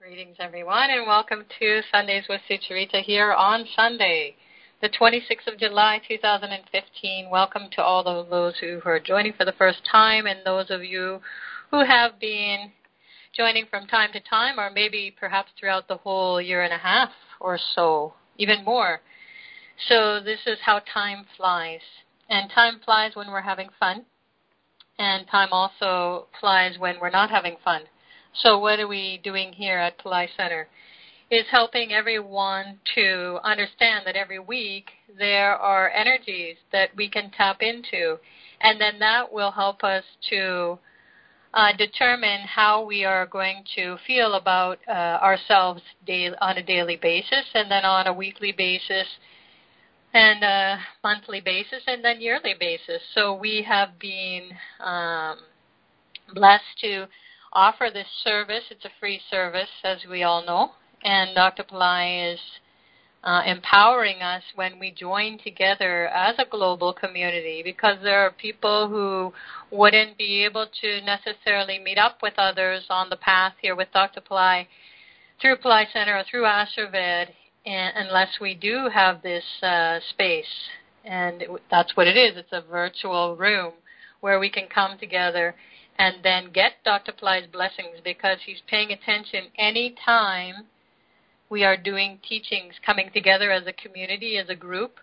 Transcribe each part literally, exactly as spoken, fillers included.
Greetings, everyone, and welcome to Sundays with Sucharita here on Sunday, the twenty-sixth of July, two thousand fifteen. Welcome to all of those who are joining for the first time and those of you who have been joining from time to time or maybe perhaps throughout the whole year and a half or so, even more. So this is how time flies. And time flies when we're having fun, and time also flies when we're not having fun. So what are we doing here at Pillai Center? Is helping everyone to understand that every week there are energies that we can tap into, and then that will help us to uh, determine how we are going to feel about uh, ourselves daily, on a daily basis, and then on a weekly basis, and a monthly basis, and then yearly basis. So we have been um, blessed to offer this service. It's a free service, as we all know, and Doctor Pillai is uh, empowering us when we join together as a global community, because there are people who wouldn't be able to necessarily meet up with others on the path here with Doctor Pillai through Pillai Center or through Ashurved, and unless we do have this uh, space. And it, that's what it is. It's a virtual room where we can come together and then get Doctor Pillai's blessings, because he's paying attention any time we are doing teachings, coming together as a community, as a group,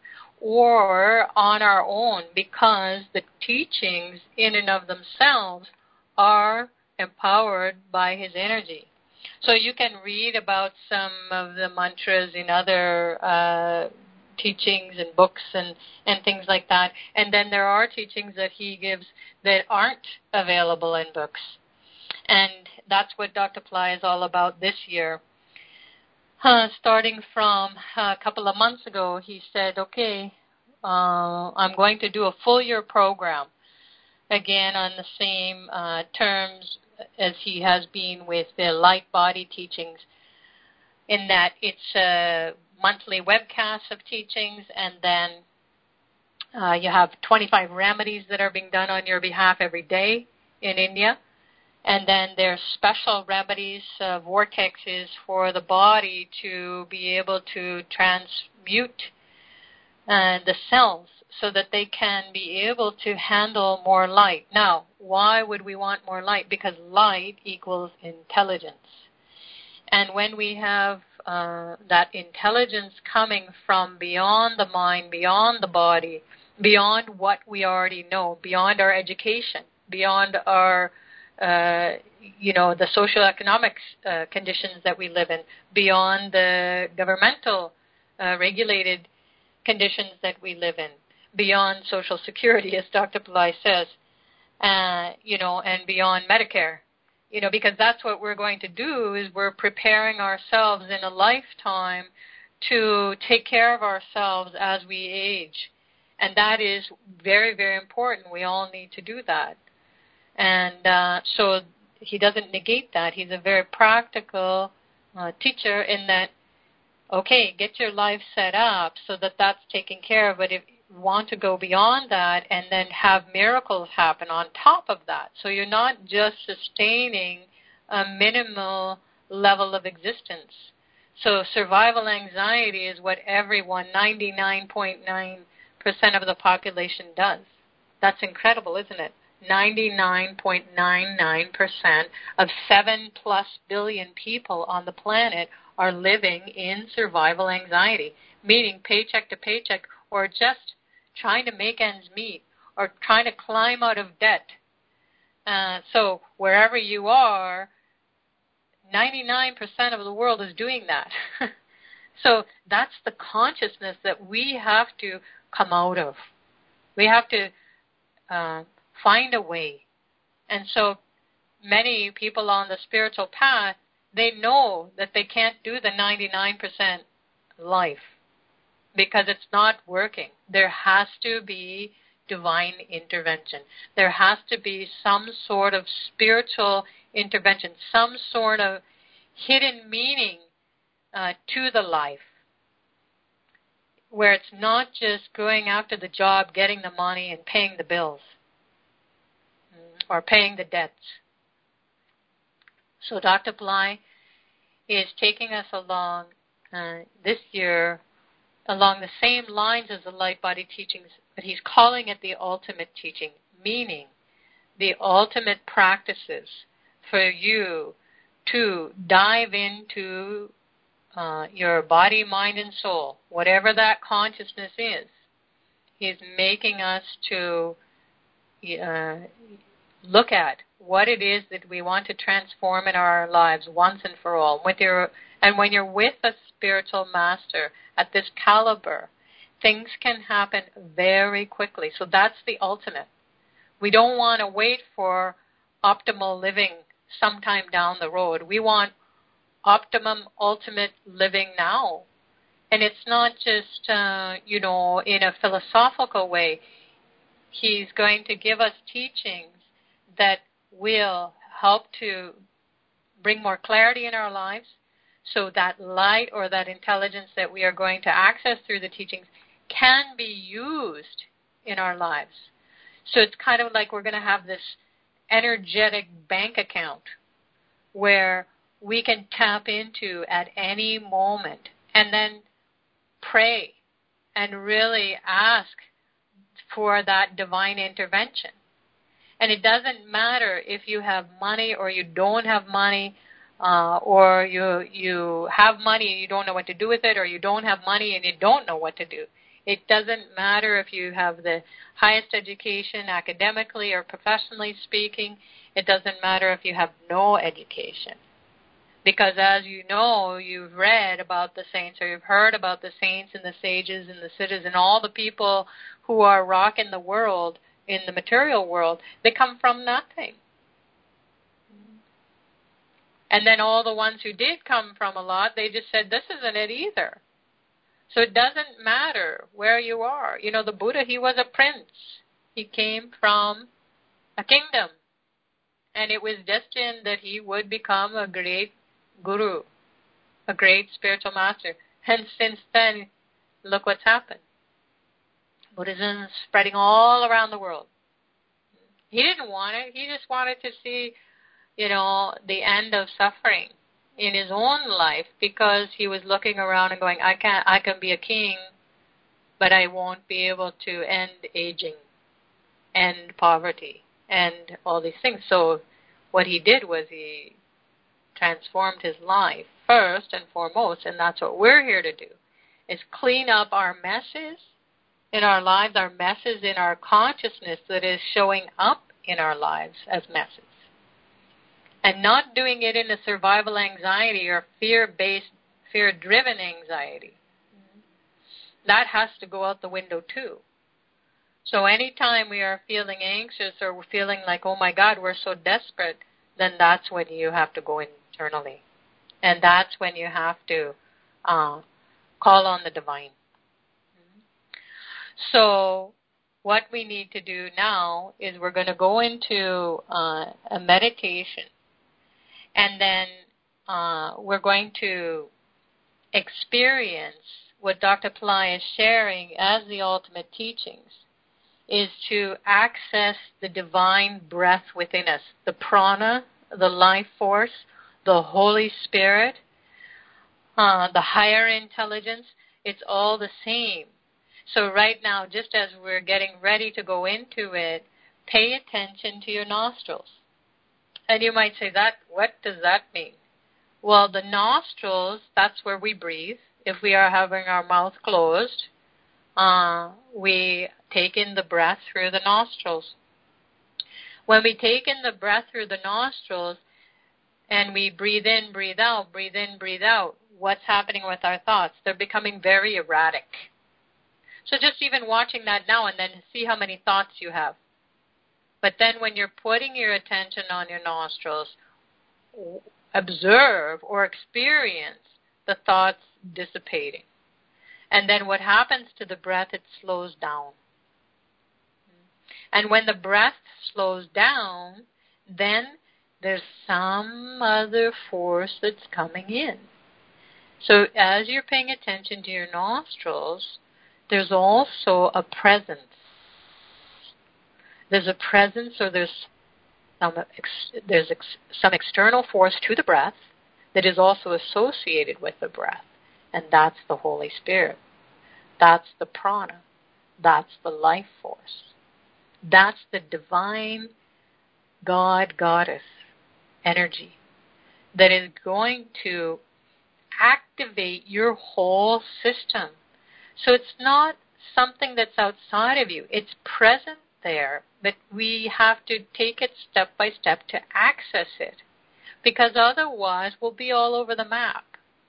or on our own, because the teachings in and of themselves are empowered by his energy. So you can read about some of the mantras in other uh, teachings and books and, and things like that. And then there are teachings that he gives that aren't available in books. And that's what Doctor Pillai is all about this year. Uh, starting from a couple of months ago, he said, okay, uh, I'm going to do a full year program, again on the same uh, terms as he has been with the light body teachings, in that it's a monthly webcast of teachings, and then uh, you have twenty-five remedies that are being done on your behalf every day in India. And then there's special remedies, uh, vortexes for the body to be able to transmute uh, the cells so that they can be able to handle more light. Now, why would we want more light? Because light equals intelligence. And when we have uh, that intelligence coming from beyond the mind, beyond the body, beyond what we already know, beyond our education, beyond our Uh, you know, the socioeconomic uh, conditions that we live in, beyond the governmental uh, regulated conditions that we live in, beyond Social Security, as Doctor Pillai says, uh, you know, and beyond Medicare, you know, because that's what we're going to do, is we're preparing ourselves in a lifetime to take care of ourselves as we age. And that is very, very important. We all need to do that. And uh, so he doesn't negate that. He's a very practical uh, teacher in that, okay, get your life set up so that that's taken care of, but if you want to go beyond that and then have miracles happen on top of that, so you're not just sustaining a minimal level of existence. So survival anxiety is what everyone, ninety-nine point nine percent of the population does. That's incredible, isn't it? ninety-nine point nine nine percent of seven plus billion people on the planet are living in survival anxiety, meaning paycheck to paycheck, or just trying to make ends meet, or trying to climb out of debt. Uh, so wherever you are, ninety-nine percent of the world is doing that. So that's the consciousness that we have to come out of. We have to uh, find a way. And so many people on the spiritual path, they know that they can't do the ninety-nine percent life because it's not working. There has to be divine intervention. There has to be some sort of spiritual intervention, some sort of hidden meaning uh, to the life, where it's not just going after the job, getting the money, and paying the bills, or paying the debts. So Doctor Pillai is taking us along uh, this year along the same lines as the light body teachings, but he's calling it the ultimate teaching, meaning the ultimate practices for you to dive into uh, your body, mind, and soul, whatever that consciousness is. He's making us to uh, look at what it is that we want to transform in our lives once and for all. With your, and when you're with a spiritual master at this caliber, things can happen very quickly. So that's the ultimate. We don't want to wait for optimal living sometime down the road. We want optimum, ultimate living now. And it's not just, uh, you know, in a philosophical way. He's going to give us teachings that will help to bring more clarity in our lives, so that light or that intelligence that we are going to access through the teachings can be used in our lives. So it's kind of like we're going to have this energetic bank account where we can tap into at any moment and then pray and really ask for that divine intervention. And it doesn't matter if you have money or you don't have money, uh, or you you have money and you don't know what to do with it, or you don't have money and you don't know what to do. It doesn't matter if you have the highest education academically or professionally speaking. It doesn't matter if you have no education. Because as you know, you've read about the saints, or you've heard about the saints and the sages and the siddhas and all the people who are rocking the world in the material world. They come from nothing. And then all the ones who did come from a lot, they just said, this isn't it either. So it doesn't matter where you are. You know, the Buddha, he was a prince. He came from a kingdom. And it was destined that he would become a great guru, a great spiritual master. And since then, look what's happened. Buddhism is spreading all around the world. He didn't want it. He just wanted to see, you know, the end of suffering in his own life, because he was looking around and going, I can't, I can be a king, but I won't be able to end aging, end poverty, end all these things. So what he did was he transformed his life first and foremost, and that's what we're here to do, is clean up our messes in our lives, our messes in our consciousness that is showing up in our lives as messes. And not doing it in a survival anxiety or fear-based, fear-driven anxiety. That has to go out the window too. So anytime we are feeling anxious or we're feeling like, oh my God, we're so desperate, then that's when you have to go internally. And that's when you have to uh, call on the divine. So what we need to do now is we're going to go into uh, a meditation. And then uh, we're going to experience what Doctor Pillai is sharing as the ultimate teachings, is to access the divine breath within us, the prana, the life force, the Holy Spirit, uh, the higher intelligence. It's all the same. So right now, just as we're getting ready to go into it, pay attention to your nostrils. And you might say, "That what does that mean?" Well, the nostrils, that's where we breathe. If we are having our mouth closed, uh, we take in the breath through the nostrils. When we take in the breath through the nostrils and we breathe in, breathe out, breathe in, breathe out, what's happening with our thoughts? They're becoming very erratic. So just even watching that now and then, see how many thoughts you have. But then when you're putting your attention on your nostrils, observe or experience the thoughts dissipating. And then what happens to the breath, it slows down. And when the breath slows down, then there's some other force that's coming in. So as you're paying attention to your nostrils, there's also a presence. There's a presence, or there's some ex, there's ex, some external force to the breath that is also associated with the breath, and that's the Holy Spirit. That's the prana. That's the life force. That's the divine God, goddess energy that is going to activate your whole system. So it's not something that's outside of you. It's present there, but we have to take it step by step to access it, because otherwise we'll be all over the map.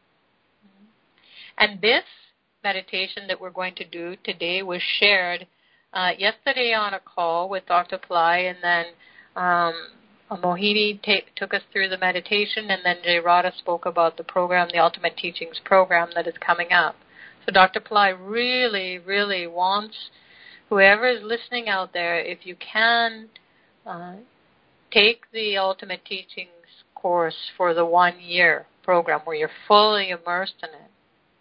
And this meditation that we're going to do today was shared uh, yesterday on a call with Doctor Pillai, and then um, Mohini ta- took us through the meditation, and then Jay Radha spoke about the program, the Ultimate Teachings program that is coming up. So Doctor Pillai really, really wants whoever is listening out there, if you can, uh, take the Ultimate Teachings course for the one-year program where you're fully immersed in it.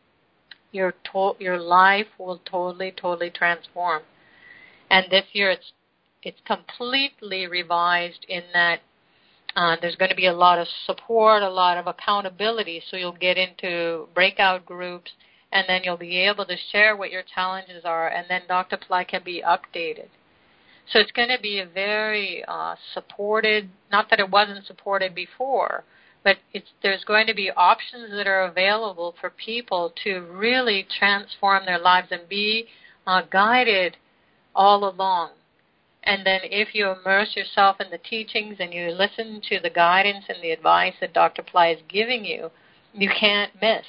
Your to- your life will totally, totally transform. And this year it's it's completely revised in that uh, there's going to be a lot of support, a lot of accountability. So you'll get into breakout groups, and then you'll be able to share what your challenges are, and then Doctor Pillai can be updated. So it's going to be a very uh, supported, not that it wasn't supported before, but it's, there's going to be options that are available for people to really transform their lives and be uh, guided all along. And then if you immerse yourself in the teachings and you listen to the guidance and the advice that Doctor Pillai is giving you, you can't miss.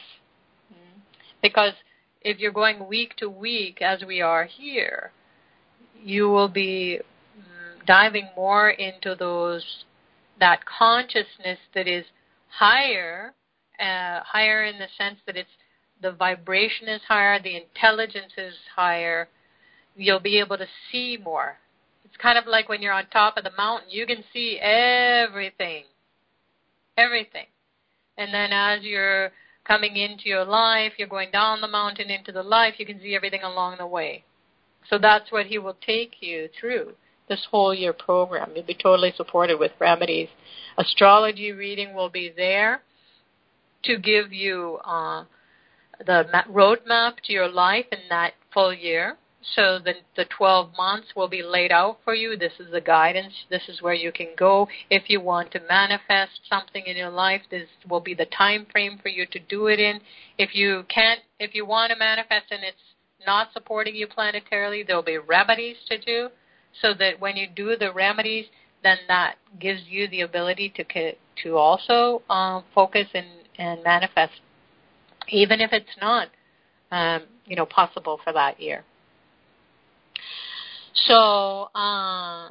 Because if you're going week to week, as we are here, you will be diving more into those that consciousness that is higher, uh, higher in the sense that it's the vibration is higher, the intelligence is higher. You'll be able to see more. It's kind of like when you're on top of the mountain, you can see everything, everything. And then as you're coming into your life, you're going down the mountain into the life, you can see everything along the way. So that's what he will take you through this whole year program. You'll be totally supported with remedies. Astrology reading will be there to give you uh, the roadmap to your life in that full year. So the, the twelve months will be laid out for you. This is the guidance. This is where you can go. If you want to manifest something in your life, this will be the time frame for you to do it in. If you can't, if you want to manifest and it's not supporting you planetarily, there will be remedies to do, so that when you do the remedies, then that gives you the ability to to also um, focus and, and manifest, even if it's not, um, you know, possible for that year. So uh,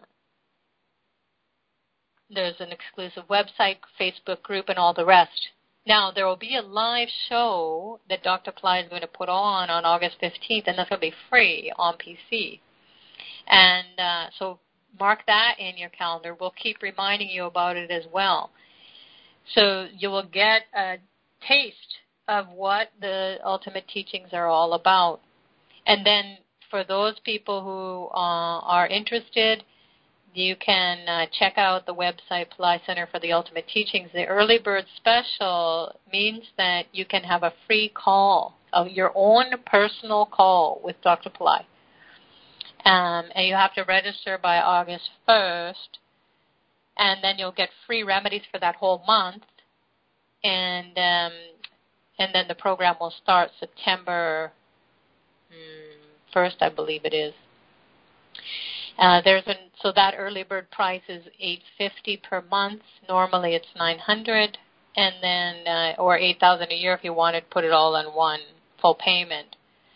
there's an exclusive website, Facebook group, and all the rest. Now, there will be a live show that Doctor Pillai is going to put on on August fifteenth, and that's going to be free on P C. And uh, so mark that in your calendar. We'll keep reminding you about it as well. So you will get a taste of what the Ultimate Teachings are all about. And then for those people who uh, are interested, you can uh, check out the website, Pillai Center for the Ultimate Teachings. The Early Bird Special means that you can have a free call, of your own personal call with Doctor Pillai. Um, and you have to register by August first, and then you'll get free remedies for that whole month. And um, and then the program will start September first, I believe it is. Uh, there's an, so that early bird price is eight hundred fifty dollars per month. Normally it's nine hundred dollars, and then uh, or eight thousand dollars a year if you wanted to put it all in one full payment.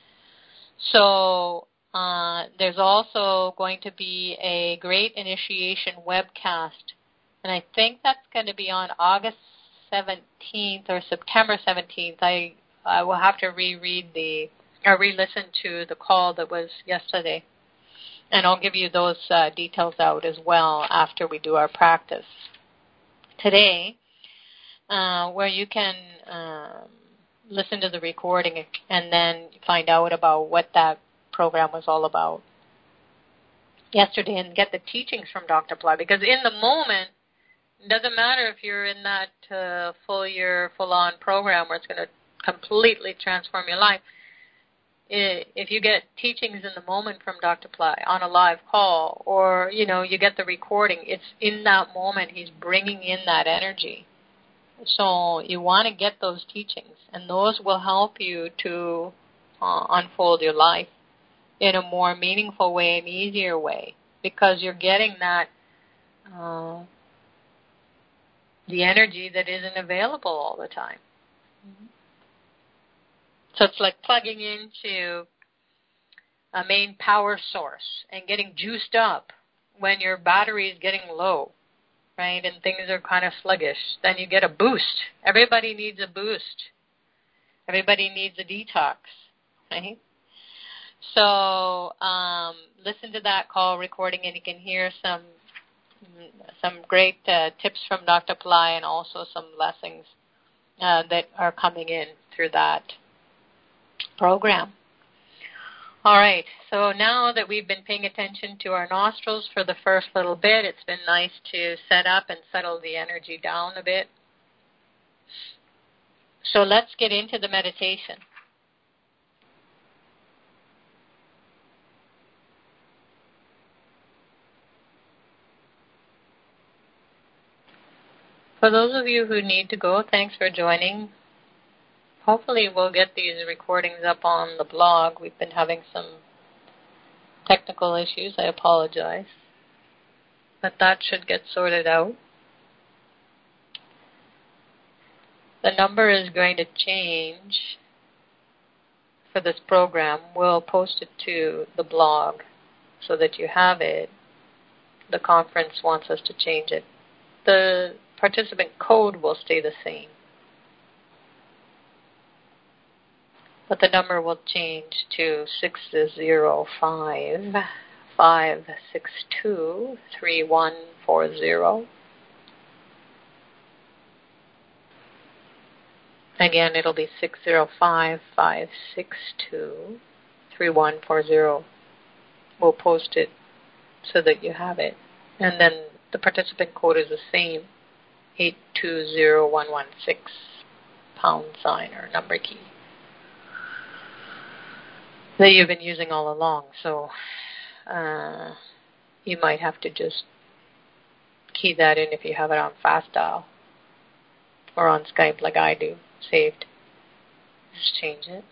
So uh, there's also going to be a Great Initiation webcast, and I think that's going to be on August seventeenth or September seventeenth. I I will have to reread the or re-listen to the call that was yesterday. And I'll give you those uh, details out as well after we do our practice today, uh, where you can um, listen to the recording and then find out about what that program was all about yesterday and get the teachings from Doctor Pillai. Because in the moment, It doesn't matter if you're in that uh, full year, full-on program where it's going to completely transform your life. If you get teachings in the moment from Doctor Ply on a live call, or, you know, you get the recording, it's in that moment he's bringing in that energy. So you want to get those teachings, and those will help you to uh, unfold your life in a more meaningful way, an easier way, because you're getting that, uh, the energy that isn't available all the time. Mm-hmm. So it's like plugging into a main power source and getting juiced up when your battery is getting low, right, and things are kind of sluggish. Then you get a boost. Everybody needs a boost. Everybody needs a detox, right? So um, listen to that call recording, and you can hear some some great uh, tips from Doctor Ply, and also some blessings uh, that are coming in through that program. All right, so now that we've been paying attention to our nostrils for the first little bit, it's been nice to set up and settle the energy down a bit. So let's get into the meditation. For those of you who need to go, thanks for joining. Hopefully we'll get these recordings up on the blog. We've been having some technical issues. I apologize. But that should get sorted out. The number is going to change for this program. We'll post it to the blog so that you have it. The conference wants us to change it. The participant code will stay the same, but the number will change to six zero five, five six two, three one four zero. Again, it'll be six zero five, five six two, three one four zero. We'll post it so that you have it. And then the participant code is the same, eight two zero one one six, pound sign or number key, that you've been using all along. So uh, you might have to just key that in if you have it on fast dial or on Skype like I do, saved. Just change it.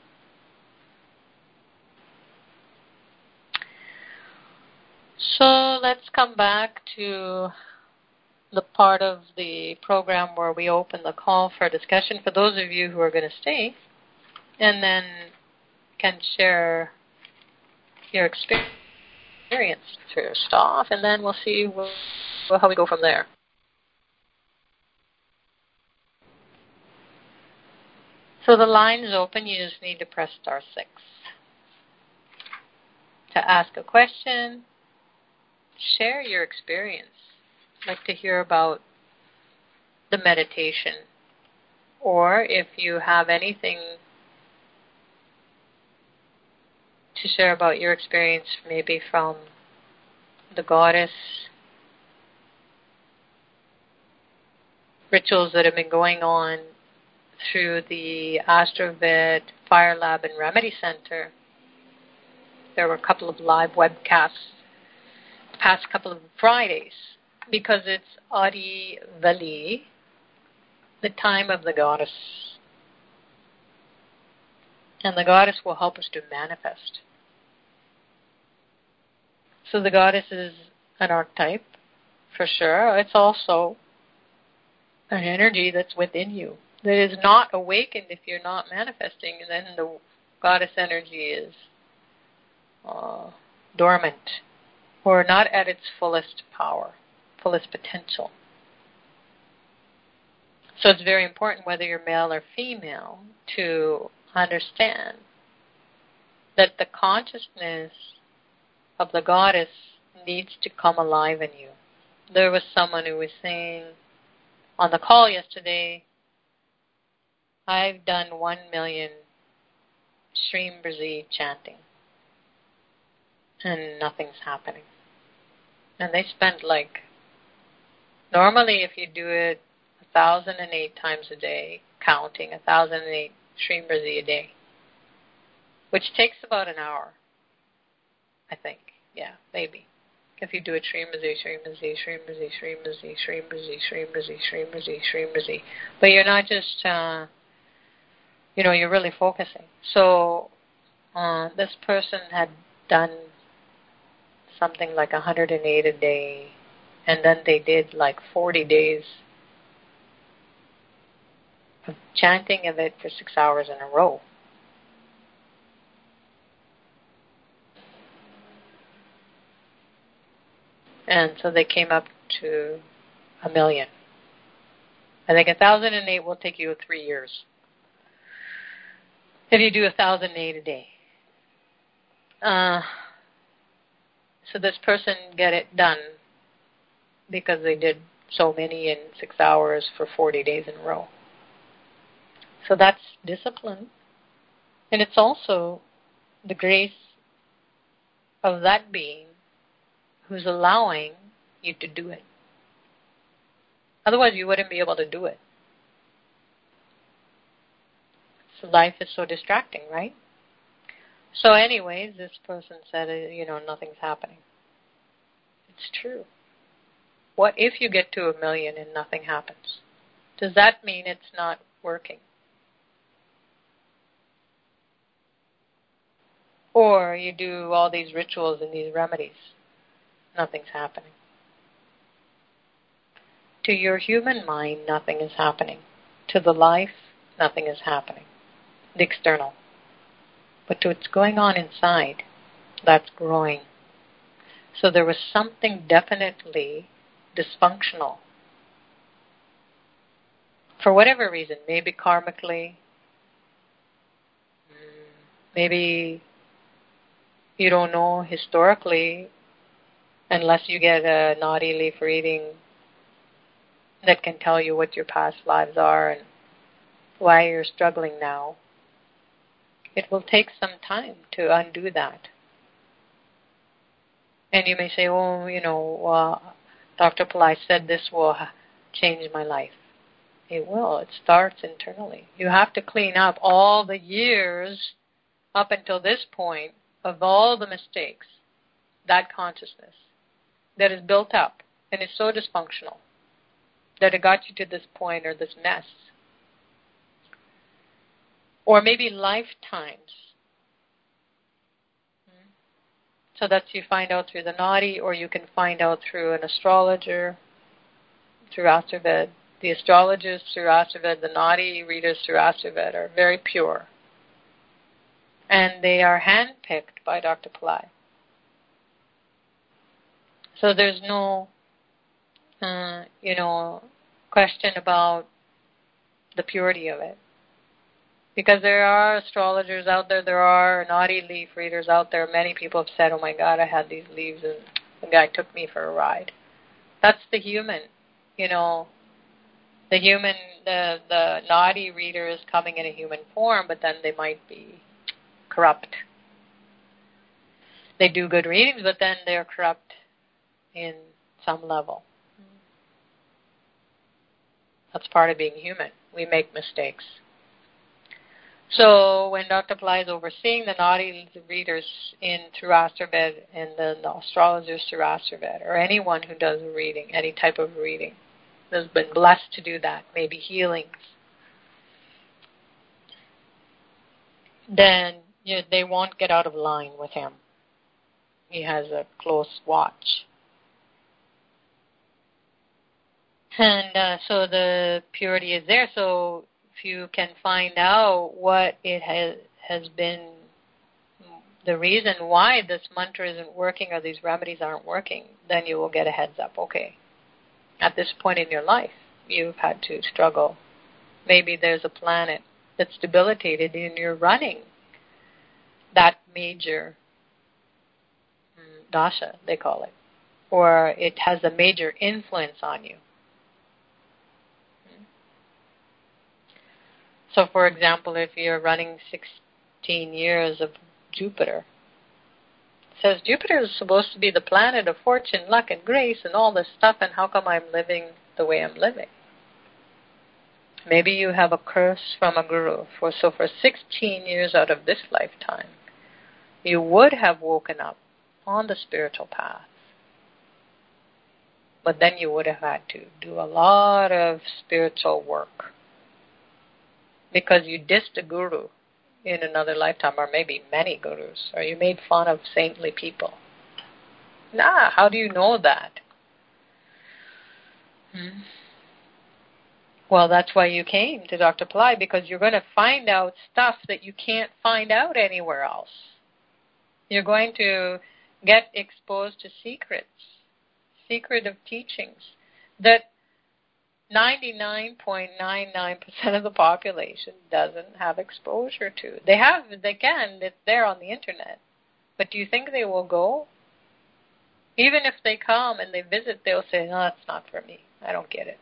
So let's come back to the part of the program where we open the call for discussion for those of you who are going to stay, and then can share your experience first off, and then we'll see how we go from there. So the line is open. You just need to press star six to ask a question, share your experience. I'd like to hear about the meditation, or if you have anything to share about your experience, maybe from the goddess, rituals that have been going on through the Astrovet Fire Lab and Remedy Center. There were a couple of live webcasts the past couple of Fridays, because it's Adi Vali, the time of the goddess. And the goddess will help us to manifest. So the goddess is an archetype, for sure. It's also an energy that's within you, that is not awakened if you're not manifesting. And then the goddess energy is uh, dormant, or not at its fullest power, fullest potential. So it's very important, whether you're male or female, to understand that the consciousness of the goddess needs to come alive in you. There was someone who was saying on the call yesterday, I've done one million Shreem Brazi chanting, and nothing's happening. And they spent like Normally, if you do it one thousand eight times a day, counting one thousand eight Sri Mrizi a day, which takes about an hour, I think. Yeah, maybe. If you do it Sri Mrizi, Sri Mrizi, Sri Mrizi, Sri Mrizi, Sri Mrizi, Sri Mrizi, Sri Mrizi, Sri Mrizi. But you're not just, uh, you know, you're really focusing. So uh, this person had done something like one hundred eight a day, and then they did like forty days of chanting of it for six hours in a row. And so they came up to a million. I think one thousand eight will take you three years if you do one thousand eight a day. Uh, so this person get it done because they did so many in six hours for forty days in a row. So that's discipline. And it's also the grace of that being who's allowing you to do it. Otherwise, you wouldn't be able to do it. So life is so distracting, right? So anyways, this person said, you know, nothing's happening. It's true. What if you get to a million and nothing happens? Does that mean it's not working? Or you do all these rituals and these remedies, nothing's happening. To your human mind, nothing is happening. To the life, nothing is happening. The external. But to what's going on inside, that's growing. So there was something definitely dysfunctional. For whatever reason, maybe karmically, maybe you don't know historically, unless you get a naughty leaf reading that can tell you what your past lives are and why you're struggling now. It will take some time to undo that. And you may say, oh, you know, uh, Doctor Pillai said this will change my life. It will. It starts internally. You have to clean up all the years up until this point of all the mistakes, that consciousness that is built up and is so dysfunctional that it got you to this point or this mess. Or maybe lifetimes. So that you find out through the Nadi, or you can find out through an astrologer, through Astravad. The astrologers through Astravad, the Nadi readers through Astravad are very pure. And they are handpicked by Doctor Pillai. So there's no, uh, you know, question about the purity of it. Because there are astrologers out there, there are Nadi leaf readers out there. Many people have said, oh my God, I had these leaves and the guy took me for a ride. That's the human, you know. The human, the, the Nadi reader is coming in a human form, but then they might be corrupt. They do good readings, but then they're corrupt in some level. That's part of being human. We make mistakes. So when Doctor Pillai is overseeing the Nadi readers in through Astravad and the, the astrologers through Astravad, or anyone who does a reading, any type of reading, has been blessed to do that, maybe healings, then you know, they won't get out of line with him. He has a close watch. And uh, so the purity is there. So if you can find out what it has, has been, the reason why this mantra isn't working or these remedies aren't working, then you will get a heads up. Okay, at this point in your life, you've had to struggle. Maybe there's a planet that's debilitated and you're running that major dasha, they call it, or it has a major influence on you. So, for example, if you're running sixteen years of Jupiter, it says Jupiter is supposed to be the planet of fortune, luck, and grace, and all this stuff, and how come I'm living the way I'm living. Maybe you have a curse from a guru. For, so for sixteen years out of this lifetime, you would have woken up on the spiritual path. But then you would have had to do a lot of spiritual work because you dissed a guru in another lifetime, or maybe many gurus, or you made fun of saintly people. Nah, how do you know that? Hmm. Well, that's why you came to Doctor Pillai, because you're going to find out stuff that you can't find out anywhere else. You're going to get exposed to secrets, secretive teachings that ninety-nine point nine nine percent of the population doesn't have exposure to. They have, they can, it's there on the internet. But do you think they will go? Even if they come and they visit, they'll say, no, that's not for me. I don't get it.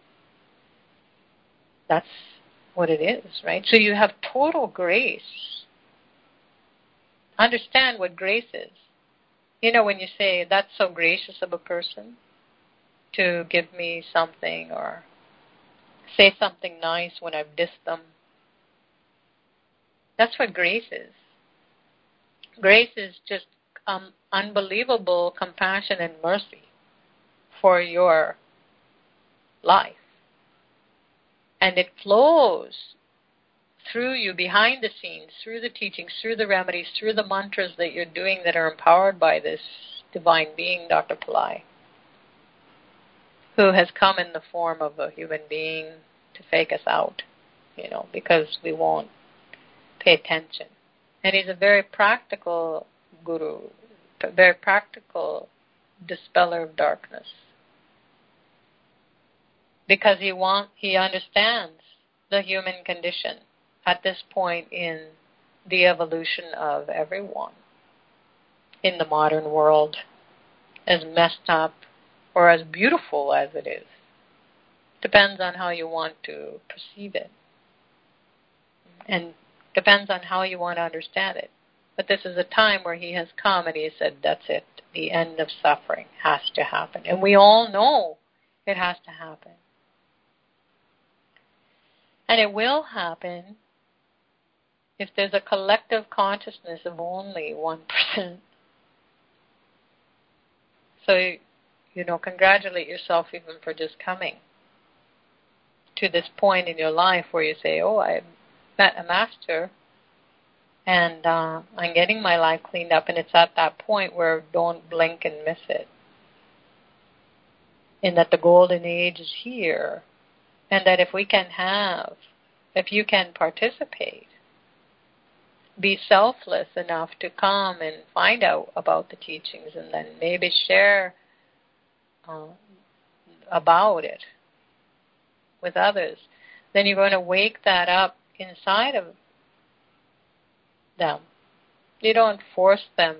That's what it is, right? So you have total grace. Understand what grace is. You know, when you say, that's so gracious of a person to give me something or say something nice when I've dissed them. That's what grace is. Grace is just um, unbelievable compassion and mercy for your life. And it flows through you, behind the scenes, through the teachings, through the remedies, through the mantras that you're doing that are empowered by this divine being, Doctor Pillai, who has come in the form of a human being to fake us out, you know, because we won't pay attention. And he's a very practical guru, a very practical dispeller of darkness. Because he want, he understands the human condition at this point in the evolution of everyone in the modern world, as messed up or as beautiful as it is. Depends on how you want to perceive it. And depends on how you want to understand it. But this is a time where he has come and he said, that's it. The end of suffering has to happen. And we all know it has to happen. And it will happen if there's a collective consciousness of only one percent. So, you know, congratulate yourself even for just coming to this point in your life where you say, oh, I met a master and uh, I'm getting my life cleaned up, and it's at that point where don't blink and miss it. And that the golden age is here, and that if we can have, if you can participate, be selfless enough to come and find out about the teachings and then maybe share uh, about it with others, then you're going to wake that up inside of them. You don't force them.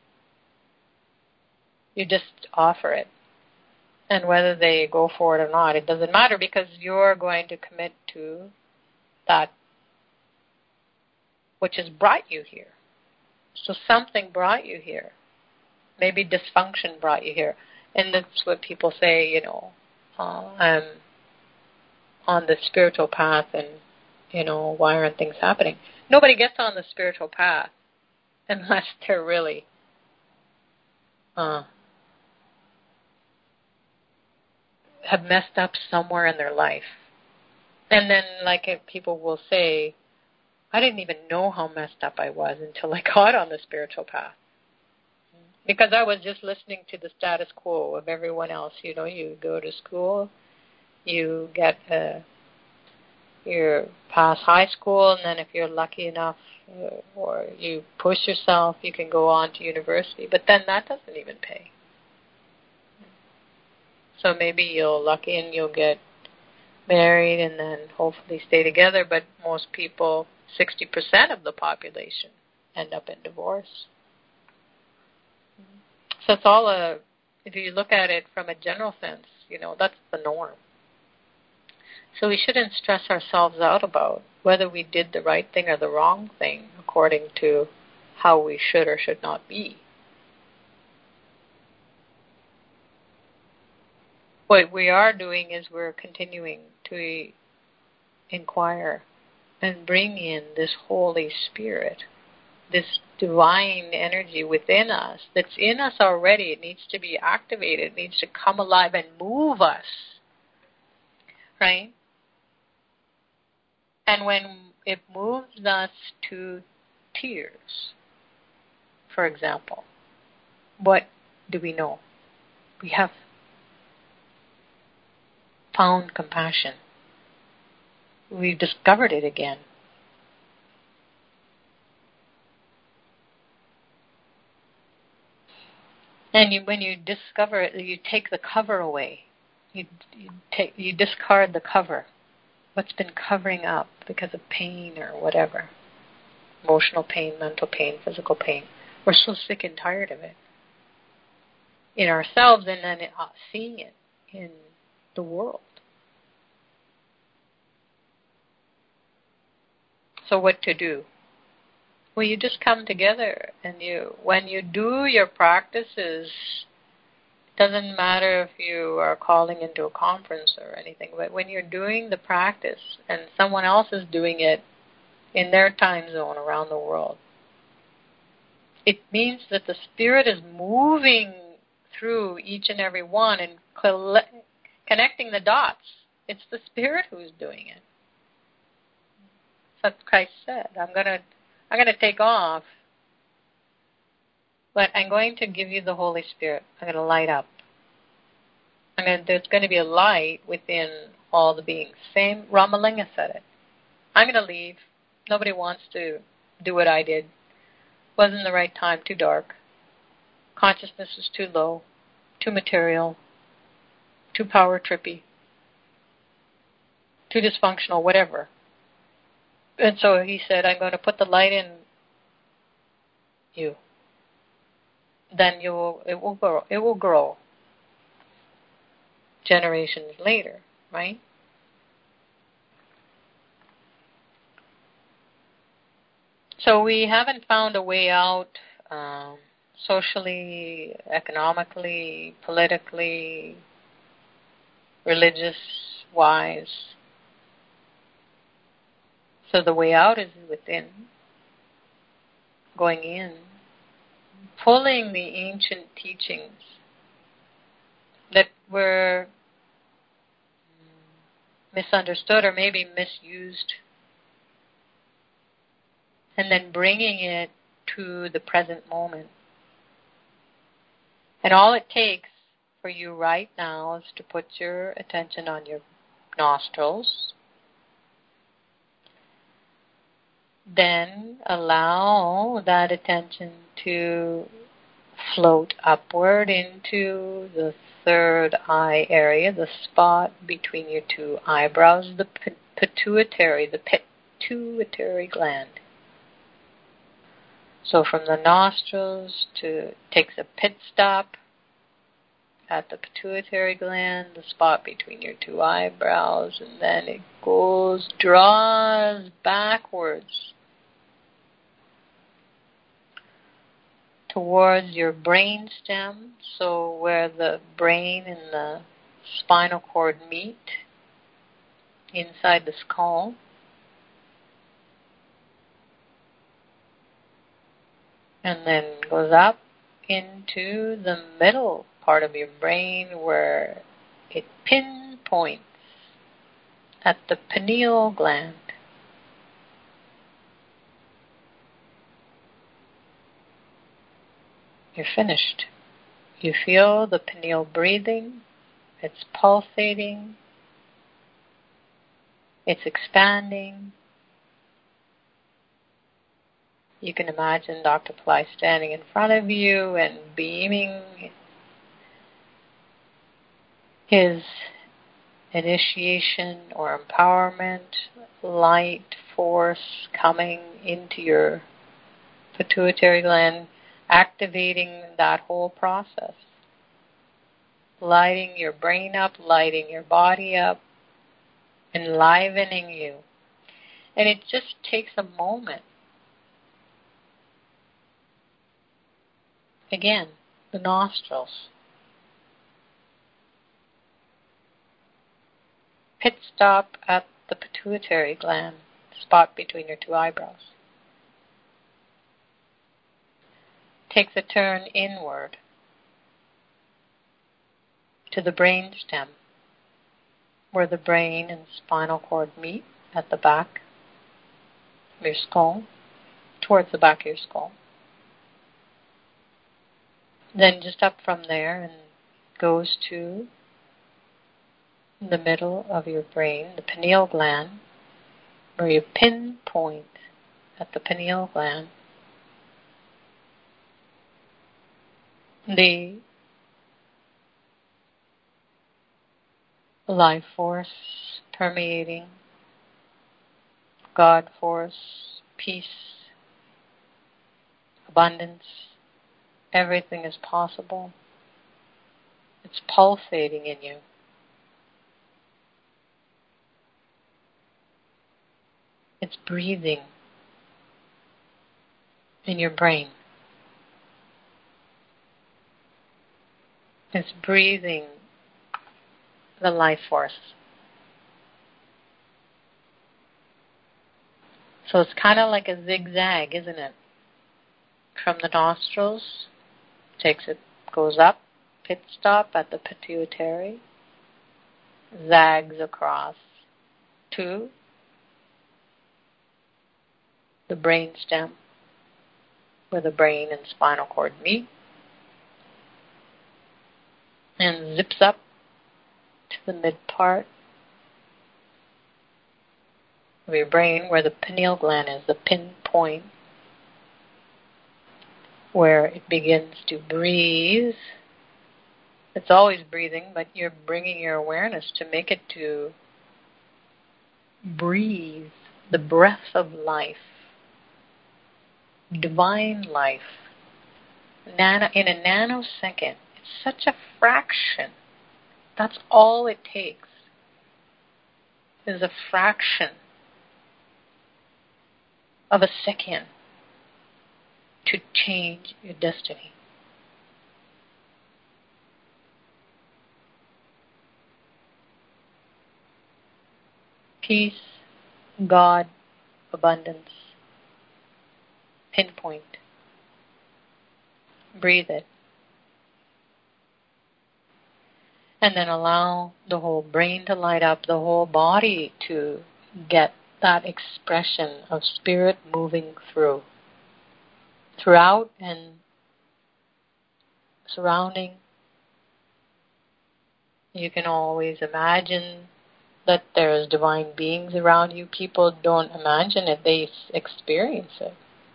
You just offer it. And whether they go for it or not, it doesn't matter, because you're going to commit to that which has brought you here. So something brought you here. Maybe dysfunction brought you here. And that's what people say, you know, uh, I'm on the spiritual path and, you know, why aren't things happening? Nobody gets on the spiritual path unless they're really uh, have messed up somewhere in their life. And then, like if people will say, I didn't even know how messed up I was until I got on the spiritual path. Because I was just listening to the status quo of everyone else. You know, you go to school, you get a, you pass high school, and then if you're lucky enough, uh, or you push yourself, you can go on to university. But then that doesn't even pay. So maybe you're lucky and you'll get married and then hopefully stay together, but most people, sixty percent of the population, end up in divorce. So it's all a, if you look at it from a general sense, you know, that's the norm. So we shouldn't stress ourselves out about whether we did the right thing or the wrong thing according to how we should or should not be. What we are doing is we're continuing to inquire and bring in this Holy Spirit, this divine energy within us that's in us already. It needs to be activated. It needs to come alive and move us, right? And when it moves us to tears, for example, what do we know? We have found compassion. We've discovered it again. And you, when you discover it, you take the cover away. You, you take, you discard the cover. What's been covering up because of pain or whatever. Emotional pain, mental pain, physical pain. We're so sick and tired of it. In ourselves and then seeing it in the world. So what to do? Well, you just come together and you, when you do your practices, it doesn't matter if you are calling into a conference or anything, but when you're doing the practice and someone else is doing it in their time zone around the world, it means that the Spirit is moving through each and every one and coll- connecting the dots. It's the Spirit who's doing it. That's what Christ said. I'm going to I'm going to take off, but I'm going to give you the Holy Spirit. I'm going to light up. I'm going to, there's going to be a light within all the beings. Same, Ramalinga said it. I'm going to leave. Nobody wants to do what I did. Wasn't the right time, too dark. Consciousness is too low, too material, too power trippy, too dysfunctional, whatever. And so he said, I'm going to put the light in you. Then you will, it will grow. It will grow generations later, right? So we haven't found a way out um, socially, economically, politically, religious-wise. So the way out is within, going in, pulling the ancient teachings that were misunderstood or maybe misused, and then bringing it to the present moment. And all it takes for you right now is to put your attention on your nostrils. Then allow that attention to float upward into the third eye area, the spot between your two eyebrows, the pituitary, the pituitary gland. So from the nostrils to takes a pit stop at the pituitary gland, the spot between your two eyebrows, and then it goes, draws backwards towards your brain stem, so where the brain and the spinal cord meet inside the skull. And then goes up into the middle part of your brain where it pinpoints at the pineal gland. You're finished. You feel the pineal breathing. It's pulsating. It's expanding. You can imagine Doctor Pillai standing in front of you and beaming his initiation or empowerment, light force coming into your pituitary gland, activating that whole process, lighting your brain up, lighting your body up, enlivening you. And it just takes a moment. Again, the nostrils. Pit stop at the pituitary gland, spot between your two eyebrows. Takes a turn inward to the brain stem, where the brain and spinal cord meet at the back of your skull, towards the back of your skull. Then just up from there and goes to the middle of your brain, the pineal gland, where you pinpoint at the pineal gland the life force permeating, God force, peace, abundance. Everything is possible. It's pulsating in you. It's breathing in your brain. It's breathing the life force. So it's kind of like a zigzag, isn't it? From the nostrils, takes it, goes up, pit stop at the pituitary, zags across to the brain stem, where the brain and spinal cord meet, and zips up to the mid part of your brain, where the pineal gland is, the pinpoint, where it begins to breathe. It's always breathing, but you're bringing your awareness to make it to breathe the breath of life, divine life, nano, in a nanosecond. It's such a fraction. That's all it takes, is a fraction of a second to change your destiny. Peace, God, abundance, pinpoint. Breathe it. And then allow the whole brain to light up, the whole body to get that expression of spirit moving through, throughout and surrounding. You can always imagine that there's divine beings around you. People don't imagine it, they experience it.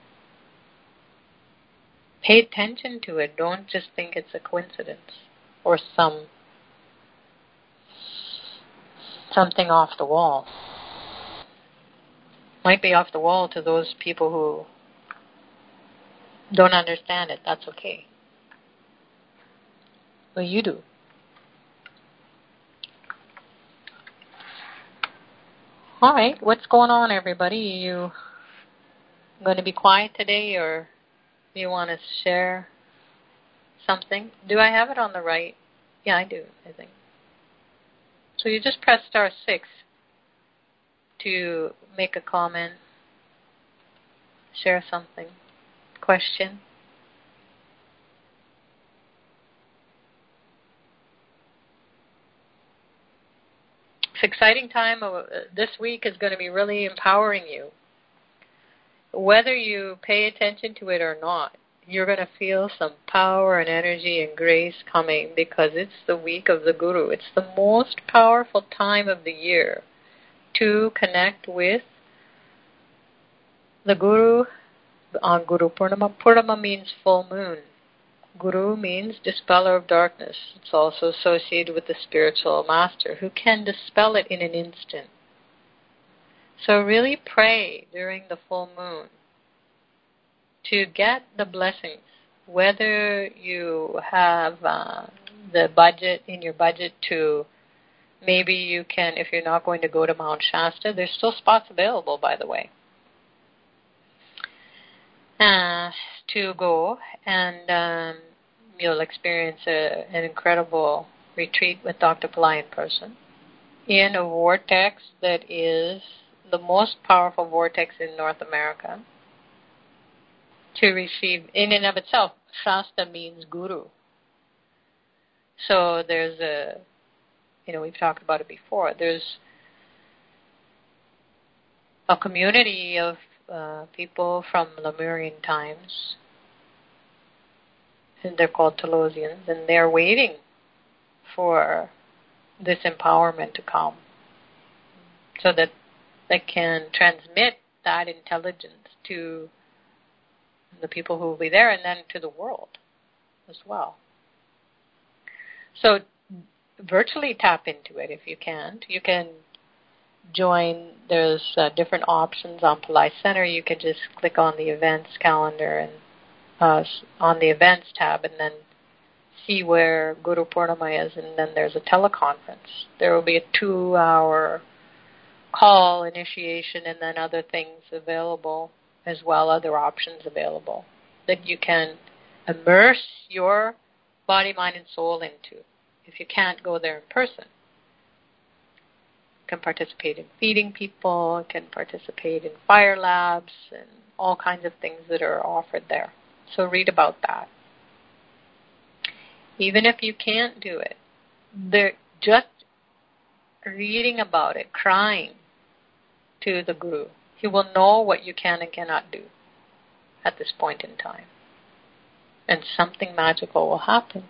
Pay attention to it. Don't just think it's a coincidence or some something off the wall. Might be off the wall to those people who don't understand it. That's okay. Well, you do. All right, what's going on, everybody? Are you going to be quiet today, or do you want to share something? Do I have it on the right? Yeah, I do, I think. So you just press star six to make a comment, share something, question. It's an exciting time. This week is going to be really empowering you. Whether you pay attention to it or not, you're going to feel some power and energy and grace coming, because it's the week of the Guru. It's the most powerful time of the year to connect with the Guru on Guru Purnima. Purnima means full moon. Guru means dispeller of darkness. It's also associated with the spiritual master who can dispel it in an instant. So really pray during the full moon to get the blessings, whether you have uh, the budget in your budget to, maybe you can, if you're not going to go to Mount Shasta, there's still spots available, by the way, uh, to go, and um, you'll experience a, an incredible retreat with Doctor Pillai in person. in a vortex that is the most powerful vortex in North America to receive, in and of itself, Shasta means guru. So there's a, you know, we've talked about it before, there's a community of uh, people from Lemurian times, and they're called Telosians, and they're waiting for this empowerment to come so that they can transmit that intelligence to the people who will be there and then to the world as well. So virtually tap into it if you can't. You can join. There's uh, different options on Pali Center. You can just click on the events calendar and uh, on the events tab and then see where Guru Purnima is, and then there's a teleconference. There will be a two-hour call initiation and then other things available as well, other options available that you can immerse your body, mind, and soul into. If you can't go there in person, you can participate in feeding people, you can participate in fire labs, and all kinds of things that are offered there. So read about that. Even if you can't do it, they're just reading about it, crying to the Guru. He will know what you can and cannot do at this point in time. And something magical will happen.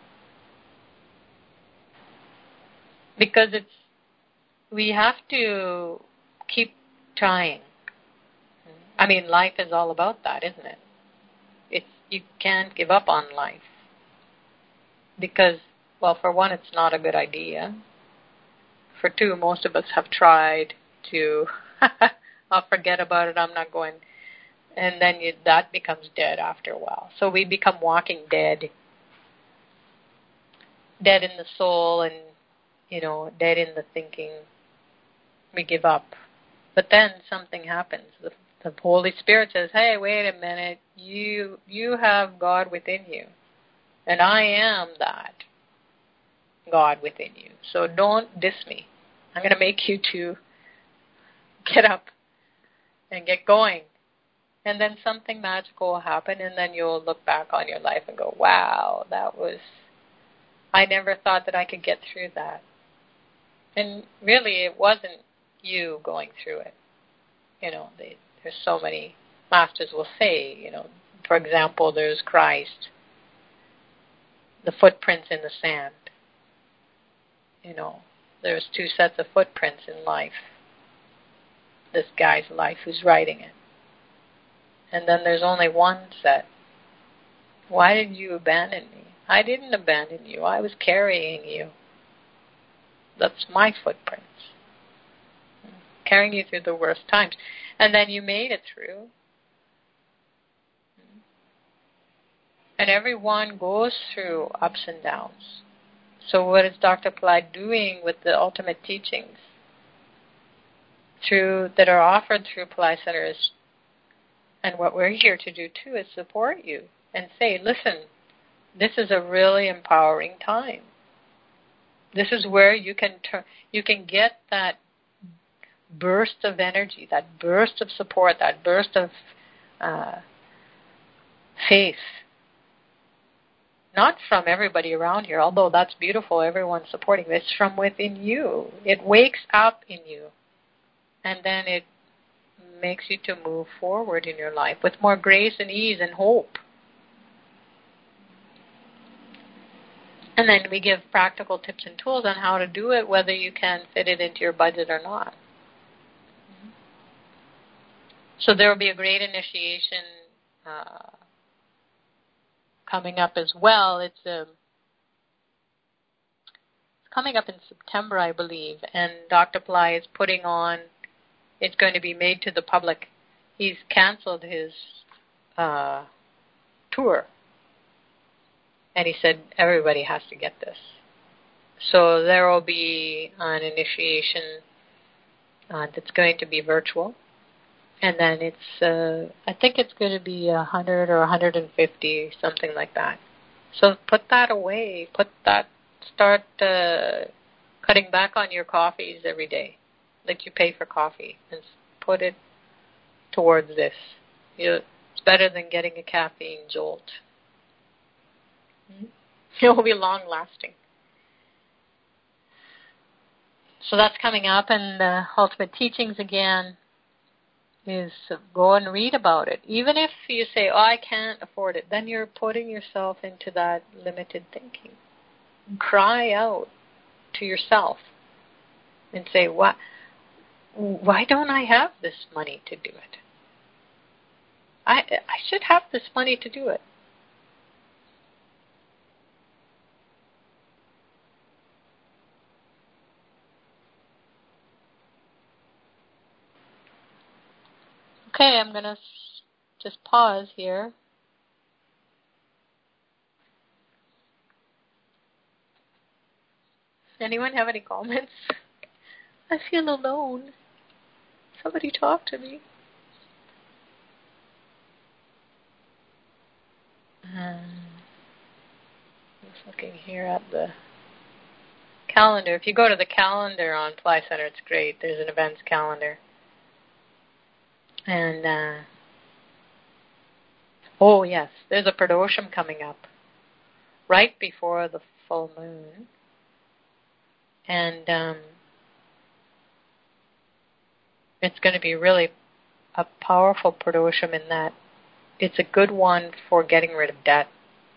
Because it's, we have to keep trying. I mean, life is all about that, isn't it? It's, you can't give up on life. Because, well, for one, it's not a good idea. For two, most of us have tried to, I'll forget about it, I'm not going. And then you, that becomes dead after a while. So we become walking dead. Dead in the soul and, you know, dead in the thinking. We give up. But then something happens. The, the Holy Spirit says, hey, wait a minute. You, you have God within you. And I am that God within you. So don't diss me. I'm going to make you to get up and get going. And then something magical will happen, and then you'll look back on your life and go, wow, that was, I never thought that I could get through that. And really, it wasn't you going through it. You know, they, there's so many masters will say, you know, for example, there's Christ. The footprints in the sand. You know, there's two sets of footprints in life. This guy's life who's writing it. And then there's only one set. Why did you abandon me? I didn't abandon you. I was carrying you. That's my footprints. Carrying you through the worst times. And then you made it through. And everyone goes through ups and downs. So what is Doctor Pillai doing with the ultimate teachings through that are offered through Pillai Centers? And what we're here to do too is support you and say, listen, this is a really empowering time. This is where you can turn, you can get that burst of energy, that burst of support, that burst of uh, faith. Not from everybody around here, although that's beautiful, everyone's supporting. It's from within you. It wakes up in you. And then it makes you to move forward in your life with more grace and ease and hope. And then we give practical tips and tools on how to do it, whether you can fit it into your budget or not. So there will be a great initiation uh, coming up as well. It's a coming up in September, I believe, and Doctor Pillai is putting on, it's going to be made to the public. He's canceled his uh, tour, and he said everybody has to get this. So there will be an initiation uh, that's going to be virtual, and then it's, uh, I think it's going to be one hundred or one hundred fifty, something like that. So put that away, put that, start uh, Cutting back on your coffees every day, that you pay for coffee, and put it towards this. You, it's better than getting a caffeine jolt. It will be long-lasting. So that's coming up, and the Ultimate Teachings again is go and read about it. Even if you say, oh, I can't afford it, then you're putting yourself into that limited thinking. Cry out to yourself and say, why, why don't I have this money to do it? I, I should have this money to do it. Okay, I'm going to just pause here. Anyone have any comments? I feel alone. Somebody talk to me. Um, just looking here at the calendar. If you go to the calendar on Fly Center, it's great. There's an events calendar. And, uh, oh, yes, there's a Pradosham coming up right before the full moon. And um, it's going to be really a powerful Pradosham in that it's a good one for getting rid of debt.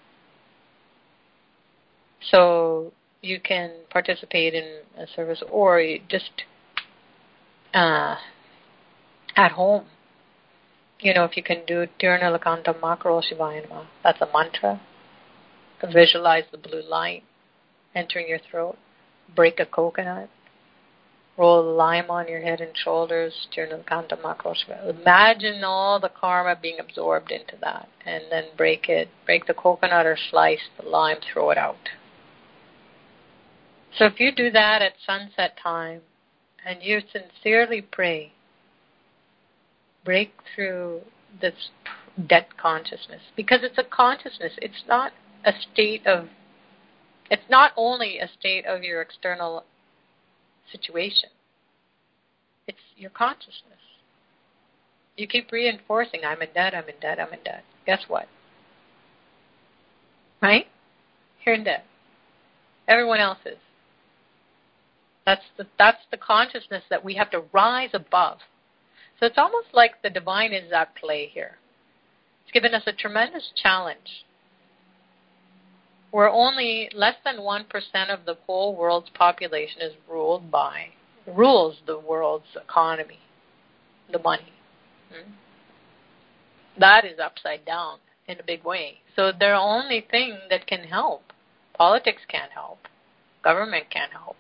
So you can participate in a service or you just uh, at home. You know, if you can do Tirnalakanta Makaro Shivayanama, that's a mantra. Visualize the blue light entering your throat. Break a coconut. Roll a lime on your head and shoulders. Tirnalakanta Makaro Shivayanama. Imagine all the karma being absorbed into that. And then break it. Break the coconut or slice the lime, throw it out. So if you do that at sunset time and you sincerely pray, break through this debt consciousness, because it's a consciousness. It's not a state of, it's not only a state of your external situation. It's your consciousness. You keep reinforcing, I'm in debt, I'm in debt, I'm in debt. Guess what? Right? You're in debt. Everyone else is. That's the, that's the consciousness that we have to rise above. So it's almost like the divine is at play here. It's given us a tremendous challenge. Where only less than one percent of the whole world's population is ruled by, rules the world's economy, the money. Hmm? That is upside down in a big way. So the only thing that can help, politics can't help, government can't help.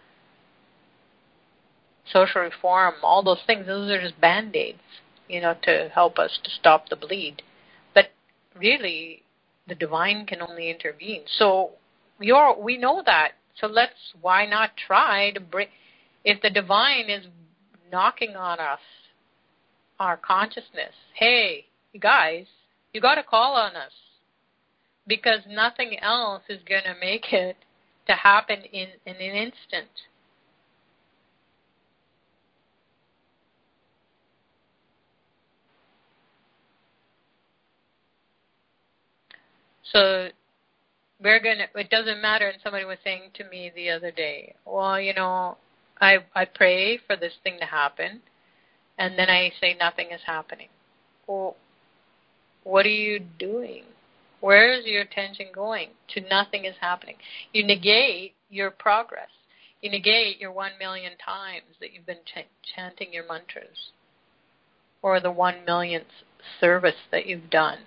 Social reform, all those things, those are just band-aids, you know, to help us to stop the bleed. But really, the divine can only intervene. So you're, we know that. So let's, why not try to bring, if the divine is knocking on us, our consciousness, hey, you guys, you got to call on us. Because nothing else is going to make it to happen in, in an instant. So we're going to, it doesn't matter, and somebody was saying to me the other day, well, you know, I I pray for this thing to happen, and then I say nothing is happening. Well, what are you doing? Where is your attention going? To nothing is happening. You negate your progress. You negate your one million times that you've been ch- chanting your mantras, or the one millionth service that you've done.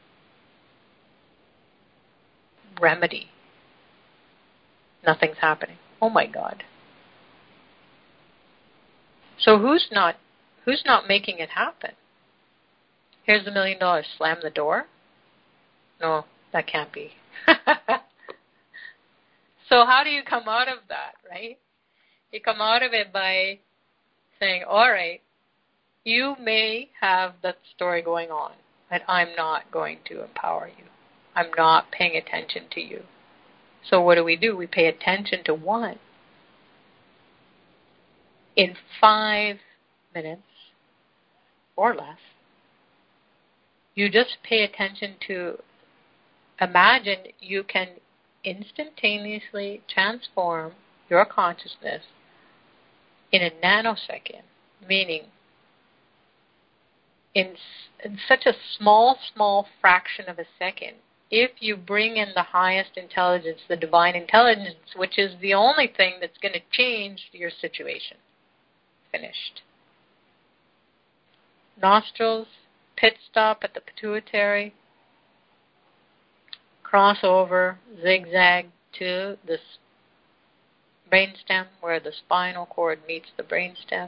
Remedy. Nothing's happening. Oh my God. So who's not who's not making it happen? Here's a million dollars. Slam the door? No, that can't be. So how do you come out of that, right? You come out of it by saying, all right, you may have that story going on, but I'm not going to empower you. I'm not paying attention to you. So what do we do? We pay attention to what? in five minutes or less, you just pay attention to imagine you can instantaneously transform your consciousness in a nanosecond, meaning in, in such a small, small fraction of a second. If you bring in the highest intelligence, the divine intelligence, which is the only thing that's going to change your situation. Finished. Nostrils, pit stop at the pituitary, cross over, zigzag to the brainstem where the spinal cord meets the brainstem,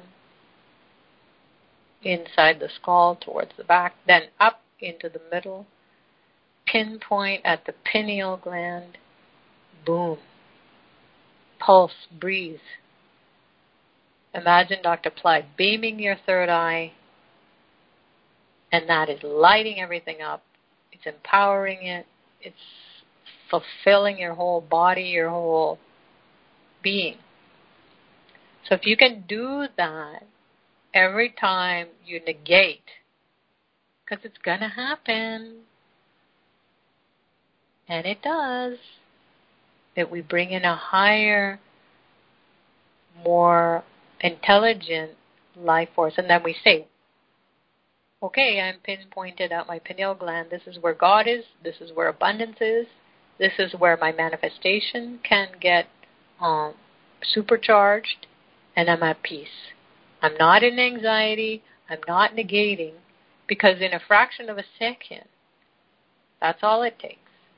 inside the skull towards the back, then up into the middle, pinpoint at the pineal gland, boom, pulse, breathe. Imagine Doctor Ply beaming your third eye, and that is lighting everything up. It's empowering it. It's fulfilling your whole body, your whole being. So if you can do that every time you negate, because it's going to happen, and it does, that we bring in a higher, more intelligent life force, and then we say, okay, I'm pinpointed at my pineal gland. This is where God is. This is where abundance is. This is where my manifestation can get um, supercharged, and I'm at peace. I'm not in anxiety. I'm not negating, because in a fraction of a second, that's all it takes.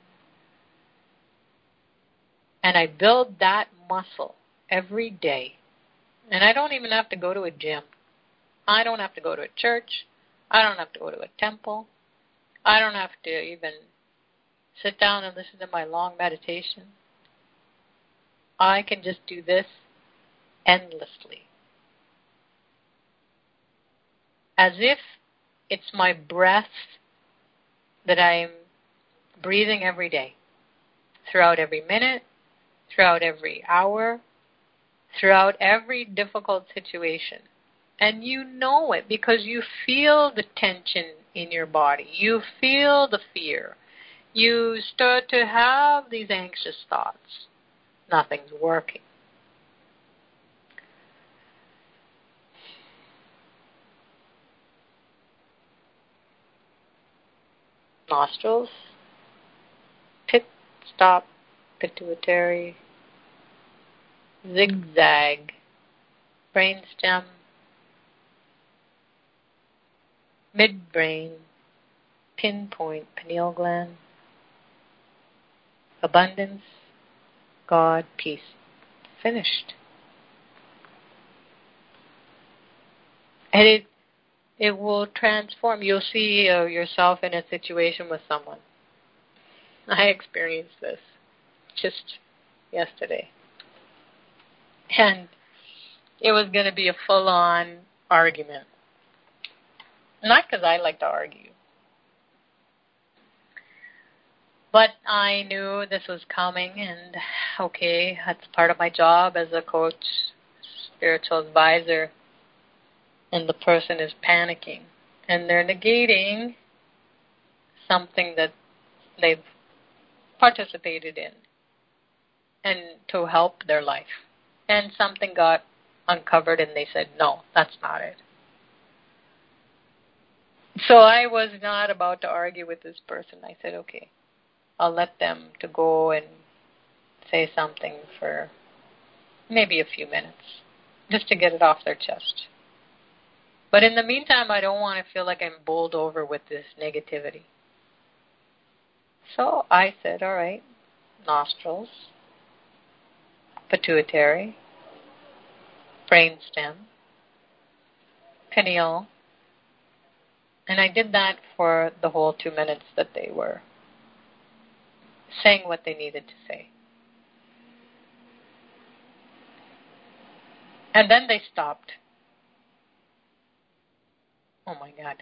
And I build that muscle every day. And I don't even have to go to a gym. I don't have to go to a church. I don't have to go to a temple. I don't have to even sit down and listen to my long meditation. I can just do this endlessly. As if it's my breath that I'm breathing every day, throughout every minute, throughout every hour, throughout every difficult situation. And you know it because you feel the tension in your body. You feel the fear. You start to have these anxious thoughts. Nothing's working. Nostrils, pit, stop, pituitary, zigzag, brainstem, midbrain, pinpoint, pineal gland, abundance, God, peace. Finished. And it it will transform. You'll see uh, yourself in a situation with someone. I experienced this just yesterday. And it was going to be a full-on argument. Not because I like to argue. But I knew this was coming, and okay, that's part of my job as a coach, spiritual advisor, and the person is panicking. And they're negating something that they've participated in and to help their life. And something got uncovered and they said, no, that's not it. So I was not about to argue with this person. I said, okay, I'll let them to go and say something for maybe a few minutes, just to get it off their chest. But in the meantime, I don't want to feel like I'm bowled over with this negativity. So I said, all right, nostrils, pituitary, brainstem, pineal, and I did that for the whole two minutes that they were saying what they needed to say. And then they stopped. Oh my God.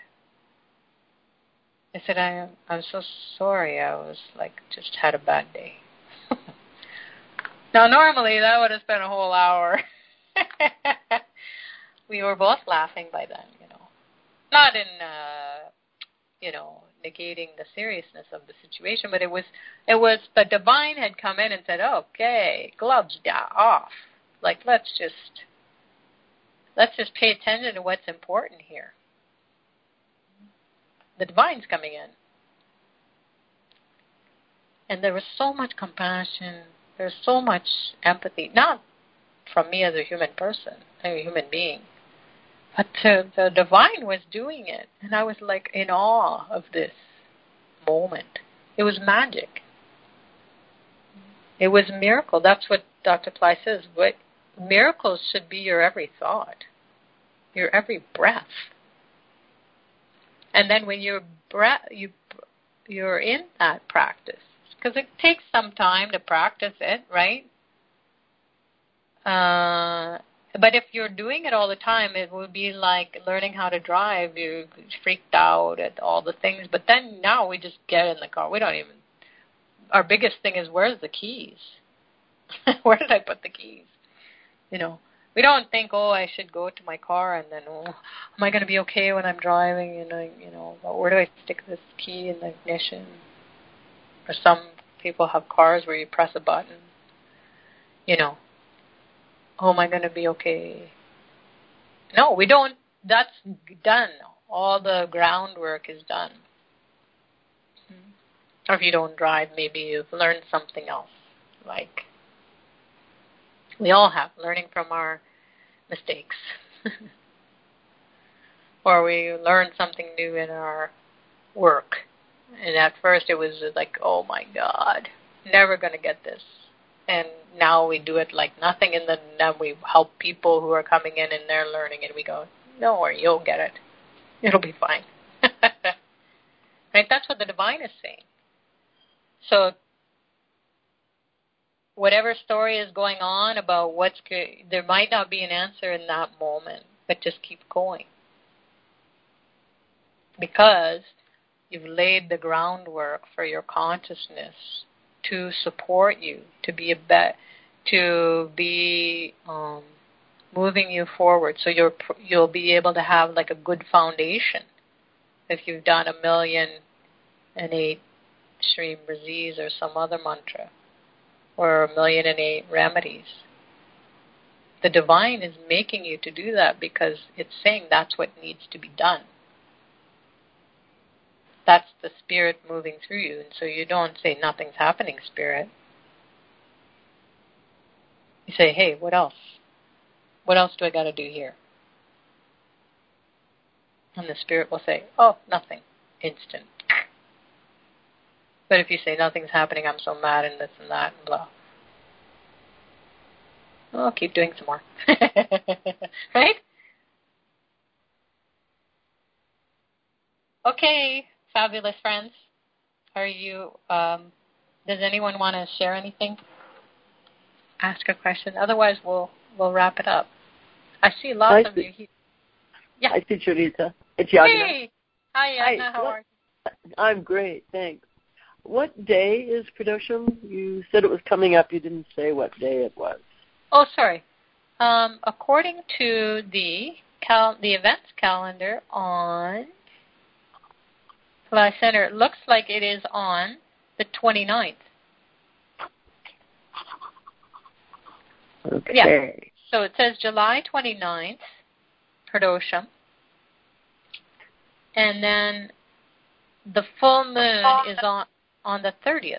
I said, I, I'm so sorry. I was like, just had a bad day. Now, normally that would have spent a whole hour. we were both laughing by then, you know. Not in, uh, you know, negating the seriousness of the situation, but it was, it was, the divine had come in and said, okay, gloves down, off. Like, let's just, let's just pay attention to what's important here. The divine's coming in. And there was so much compassion. There's so much empathy, not from me as a human person, a human being, but the, the divine was doing it. And I was like in awe of this moment. It was magic. It was a miracle. That's what Doctor Ply says. What miracles should be your every thought, your every breath. And then when you're breath, you you're in that practice, because it takes some time to practice it, right? Uh, but if you're doing it all the time, it would be like learning how to drive. You're freaked out at all the things. But then now we just get in the car. We don't even, our biggest thing is, where's the keys? Where did I put the keys? You know, we don't think, oh, I should go to my car and then, oh, am I going to be okay when I'm driving? And I, you know, where do I stick this key in the ignition? Or some people have cars where you press a button, you know. Oh, am I going to be okay? No, we don't. That's done. All the groundwork is done. Or if you don't drive, maybe you've learned something else. Like, we all have, learning from our mistakes. Or we learn something new in our work. And at first it was like, oh my God, never going to get this. And now we do it like nothing, and then, then we help people who are coming in and they're learning, and we go, don't worry, you'll get it. It'll be fine. Right? That's what the divine is saying. So whatever story is going on about what's good, there might not be an answer in that moment, but just keep going. Because you've laid the groundwork for your consciousness to support you, to be a bet, to be um, moving you forward. So you're you'll be able to have like a good foundation if you've done a million and eight stream disease or some other mantra, or a million and eight remedies. The divine is making you to do that because it's saying that's what needs to be done. That's the spirit moving through you. And so you don't say, nothing's happening, spirit. You say, hey, what else? What else do I got to do here? And the spirit will say, oh, nothing. Instant. But if you say, nothing's happening, I'm so mad and this and that and blah. I'll keep doing some more. Right? Okay. Fabulous friends. Are you, um, does anyone want to share anything? Ask a question. Otherwise, we'll we'll wrap it up. I see lots I of see, you. Yeah. I see Charita. It's Yagna. Hey. Hi, Yagna. Hi. How What, are you? I'm great, thanks. What day is Pradosham? You said it was coming up. You didn't say what day it was. Oh, sorry. Um, according to the cal- the events calendar on Ply Center, it looks like it is on the twenty-ninth. Okay. Yeah. So it says July twenty-ninth, Pradosham. And then the full moon is on, on the thirtieth.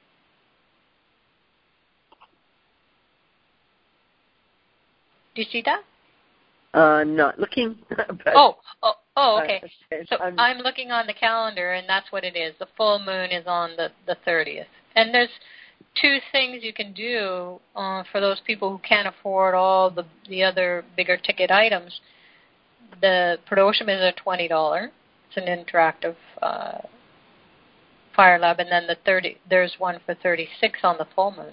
Do you see that? Uh, not looking. but, Oh, oh, oh, okay. Uh, okay. So I'm, I'm looking on the calendar, and that's what it is. The full moon is on the, the thirtieth. And there's two things you can do uh, for those people who can't afford all the, the other bigger ticket items. The Pradosham is a twenty dollars. It's an interactive uh, Fire Lab, and then the thirty. There's one for thirty-six on the full moon.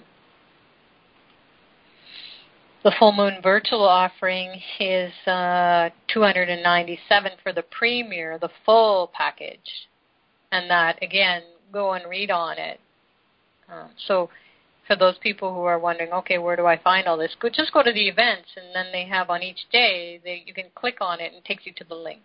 The full moon virtual offering is uh, two hundred ninety-seven dollars for the premier, the full package, and that again, go and read on it. Um, so, for those people who are wondering, okay, where do I find all this? Go, just go to the events, and then they have on each day, they, you can click on it and it takes you to the link.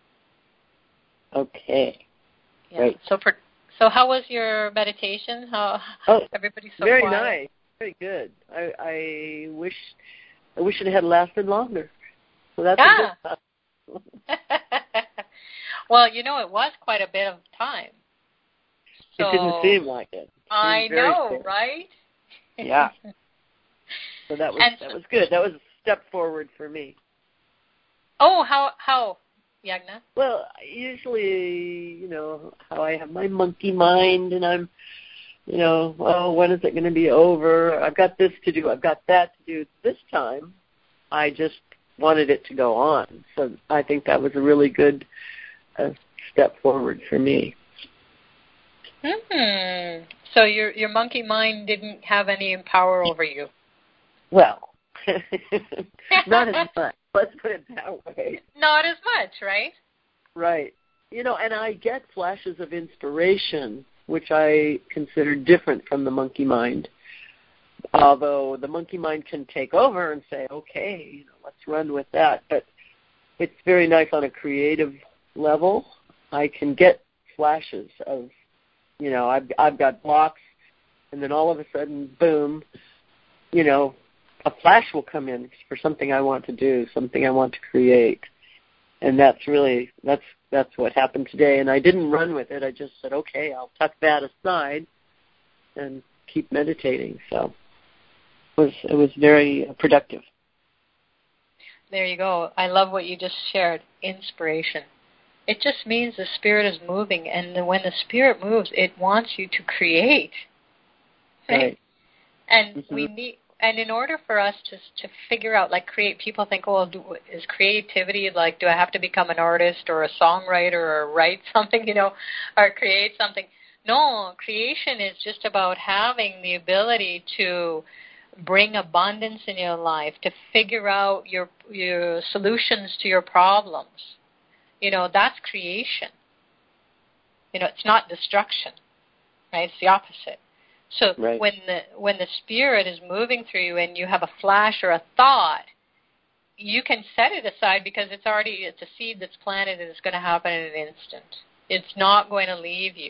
Okay. Yeah. Great. So, for, so how was your meditation? How oh, everybody's so very quiet? nice, very good. I, I wish, I wish it had lasted longer. So that's yeah. a good sign. Well, you know, it was quite a bit of time. So, it didn't seem like it. it I know, short. Right? Yeah. So that was and that was good. That was a step forward for me. Oh, how how, Yagna? Well, usually, you know, how I have my monkey mind, and I'm, you know, well, when is it going to be over? I've got this to do. I've got that to do. This time, I just wanted it to go on. So I think that was a really good uh, step forward for me. Hmm. So your your monkey mind didn't have any power over you? Well, not as much. Let's put it that way. Not as much, right? Right. You know, and I get flashes of inspiration, which I consider different from the monkey mind. Although the monkey mind can take over and say, okay, you know, let's run with that. But it's very nice on a creative level. I can get flashes of, you know, I've, I've got blocks, and then all of a sudden, boom, you know, a flash will come in for something I want to do, something I want to create. And that's really, that's that's what happened today. And I didn't run with it. I just said, okay, I'll tuck that aside and keep meditating. So it was, it was very productive. There you go. I love what you just shared, inspiration. It just means the spirit is moving, and when the spirit moves, it wants you to create. Right? Right. And mm-hmm. we need, and in order for us to to figure out, like, create, people think, oh, do, is creativity like, do I have to become an artist or a songwriter or write something, you know, or create something? No, creation is just about having the ability to bring abundance in your life, to figure out your your solutions to your problems. You know, that's creation. You know, it's not destruction, right? It's the opposite. So right. when the when the spirit is moving through you and you have a flash or a thought, you can set it aside because it's already, it's a seed that's planted and it's going to happen in an instant. It's not going to leave you.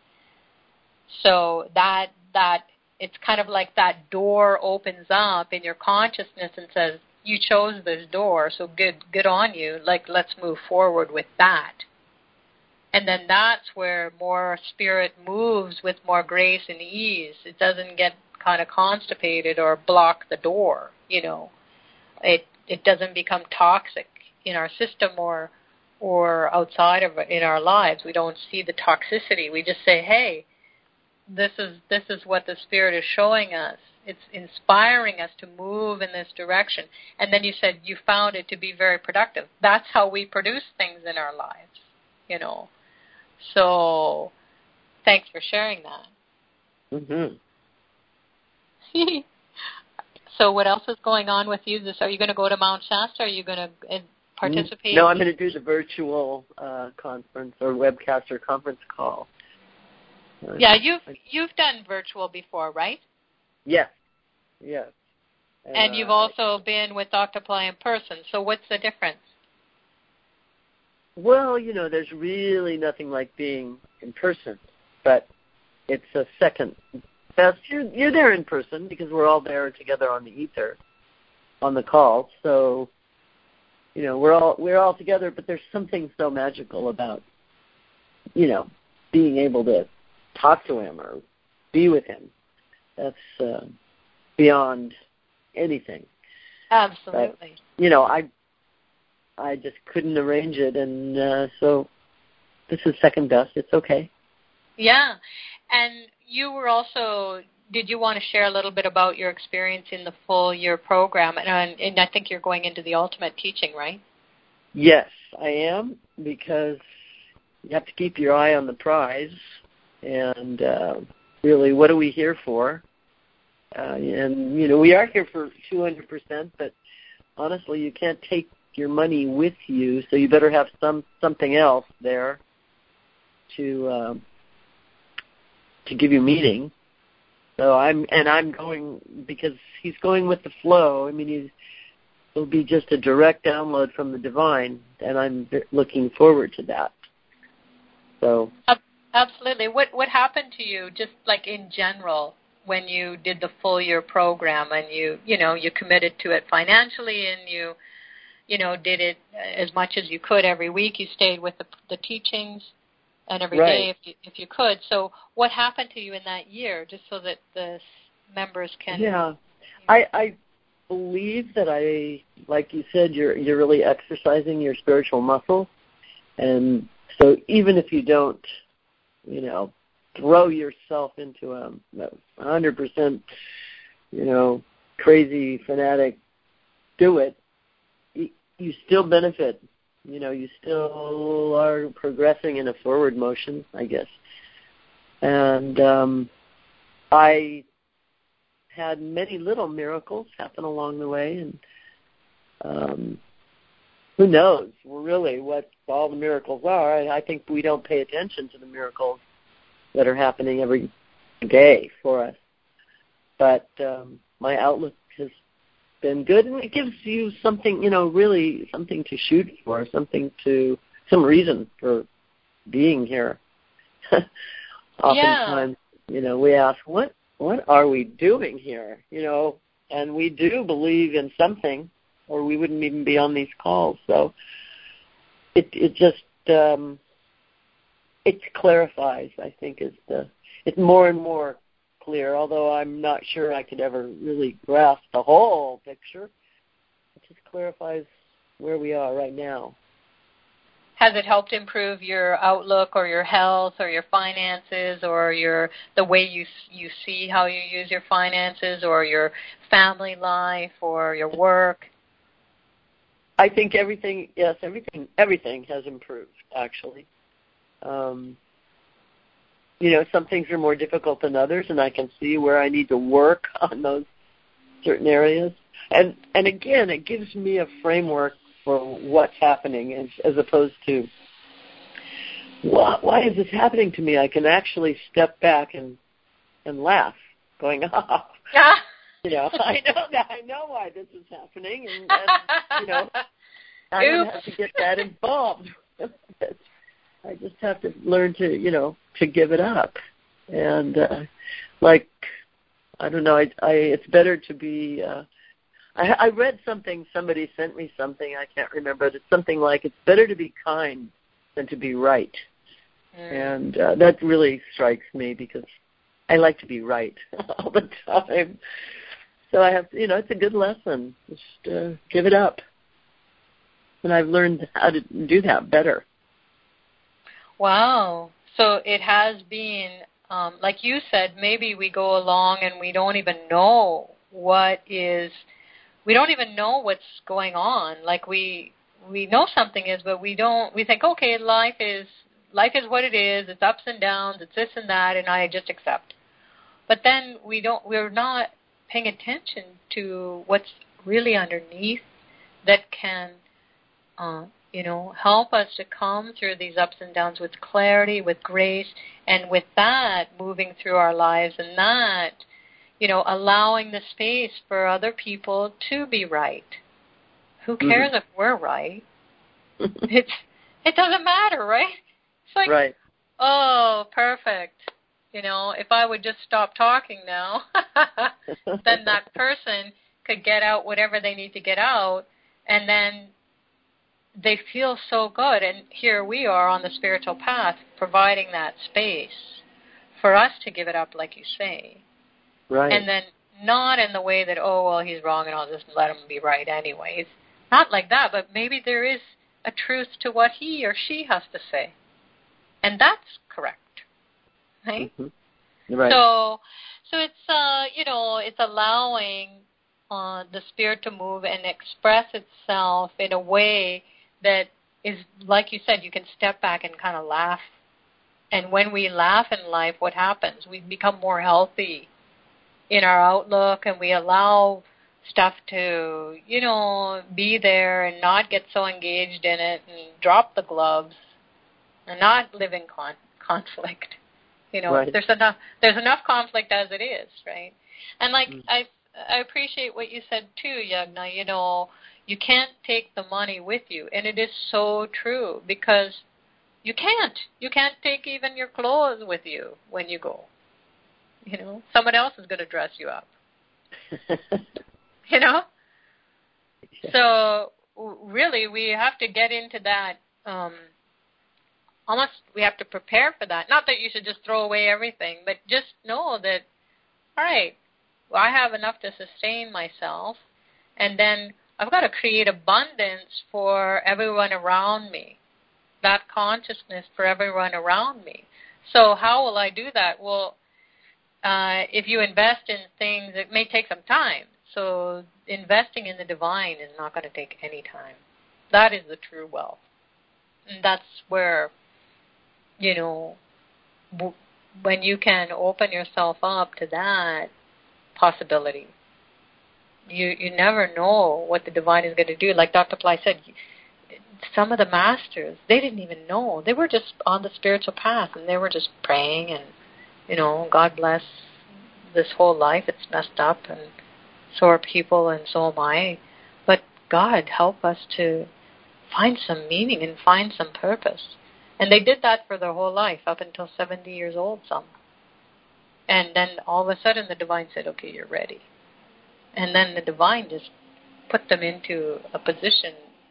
So that that it's kind of like that door opens up in your consciousness and says, you chose this door, so good good on you. Like, let's move forward with that. And then that's where more spirit moves with more grace and ease. It doesn't get kind of constipated or block the door, you know. It it doesn't become toxic in our system or or outside of it in our lives. We don't see the toxicity. We just say, hey, this is this is what the spirit is showing us. It's inspiring us to move in this direction. And then you said you found it to be very productive. That's how we produce things in our lives, you know. So thanks for sharing that. Mm-hmm. So what else is going on with you? This, are you going to go to Mount Shasta? Are you going to participate? No, I'm going to do the virtual uh, conference or webcast or conference call. Uh, yeah, you've you've done virtual before, right? Yes, yes. And, and you've uh, also been with Doctor Ply in person. So what's the difference? Well, you know, there's really nothing like being in person, but it's a second best. You're, you're there in person because we're all there together on the ether, on the call. So, you know, we're all we're all together, but there's something so magical about, you know, being able to talk to him or be with him. That's uh, beyond anything. Absolutely. But, you know, I I just couldn't arrange it, and uh, so this is second best. It's okay. Yeah. And you were also, did you want to share a little bit about your experience in the full year program? And, and I think you're going into the ultimate teaching, right? Yes, I am, because you have to keep your eye on the prize. And uh, really, what are we here for? Uh, and, you know, we are here for two hundred percent, but honestly, you can't take your money with you, so you better have some something else there to um, to give you meaning. So I'm and I'm going because he's going with the flow. I mean, he's, it'll be just a direct download from the divine, and I'm looking forward to that. So absolutely. What what happened to you, just like in general, when you did the full year program and you you know you committed to it financially and you you know did it as much as you could every week? You stayed with the the teachings and every right. day if you if you could. So what happened to you in that year, just so that the members can? Yeah, I, I believe that I, like you said, you're you're really exercising your spiritual muscle, and so even if you don't, you know, throw yourself into a hundred percent, you know, crazy fanatic, do it. You, you still benefit. You know, you still are progressing in a forward motion, I guess. And um, I had many little miracles happen along the way, and um, who knows really what all the miracles are. I, I think we don't pay attention to the miracles that are happening every day for us. But um, my outlook has been good, and it gives you something, you know, really something to shoot for, something to, some reason for being here. Oftentimes, yeah. you know, we ask, what what are we doing here? You know, and we do believe in something, or we wouldn't even be on these calls. So it it just um, it clarifies, I think, is the it's more and more clear. Although I'm not sure I could ever really grasp the whole picture, it just clarifies where we are right now. Has it helped improve your outlook or your health or your finances or your the way you you see how you use your finances or your family life or your work? I think everything, yes, everything, everything has improved, actually. Um, you know, some things are more difficult than others, and I can see where I need to work on those certain areas. And and again, it gives me a framework for what's happening, as, as opposed to, why, why is this happening to me? I can actually step back and and laugh, going, oh, you know, I know that, I know why this is happening, and, and you know, I don't have to get that involved. I just have to learn to, you know, to give it up, and uh, like, I don't know, I, I it's better to be. Uh, I, I read something, somebody sent me something, I can't remember, but it's something like, it's better to be kind than to be right. Mm. And uh, that really strikes me because I like to be right all the time. So I have to, you know, it's a good lesson. Just uh, give it up. And I've learned how to do that better. Wow. So it has been, um, like you said, maybe we go along and we don't even know what is We don't even know what's going on. Like we we know something is, but we don't. We think, okay, life is life is what it is. It's ups and downs. It's this and that, and I just accept. But then we don't. We're not paying attention to what's really underneath that can, uh, you know, help us to come through these ups and downs with clarity, with grace, and with that moving through our lives, and that, you know, allowing the space for other people to be right. Who cares mm-hmm. if we're right? It's it doesn't matter, right? It's like, right. Oh, perfect. You know, if I would just stop talking now, then that person could get out whatever they need to get out, and then they feel so good. And here we are on the spiritual path, providing that space for us to give it up, like you say. Right. And then not in the way that, oh, well, he's wrong and I'll just let him be right anyways. Not like that, but maybe there is a truth to what he or she has to say. And that's correct. Right? Mm-hmm. Right. So so it's, uh, you know, it's allowing uh, the spirit to move and express itself in a way that is, like you said, you can step back and kind of laugh. And when we laugh in life, what happens? We become more healthy in our outlook, and we allow stuff to, you know, be there and not get so engaged in it and drop the gloves and not live in con- conflict. You know, right. there's enough there's enough conflict as it is, right? And like mm. I I appreciate what you said too, Yagna. You know, you can't take the money with you, and it is so true because you can't. You can't take even your clothes with you when you go. You know, someone else is going to dress you up. You know, yeah. So really, we have to get into that. Um, almost, we have to prepare for that. Not that you should just throw away everything, but just know that. All right. Well, I have enough to sustain myself, and then I've got to create abundance for everyone around me, that consciousness for everyone around me. So how will I do that? Well, uh, if you invest in things, it may take some time. So investing in the divine is not going to take any time. That is the true wealth. And that's where, you know, when you can open yourself up to that possibility. You you never know what the divine is going to do. Like Doctor Ply said, some of the masters, they didn't even know. They were just on the spiritual path, and they were just praying and, you know, God bless this whole life. It's messed up, and so are people, and so am I. But God help us to find some meaning and find some purpose. And they did that for their whole life, up until seventy years old, some. And then all of a sudden the divine said, okay, you're ready. And then the divine just put them into a position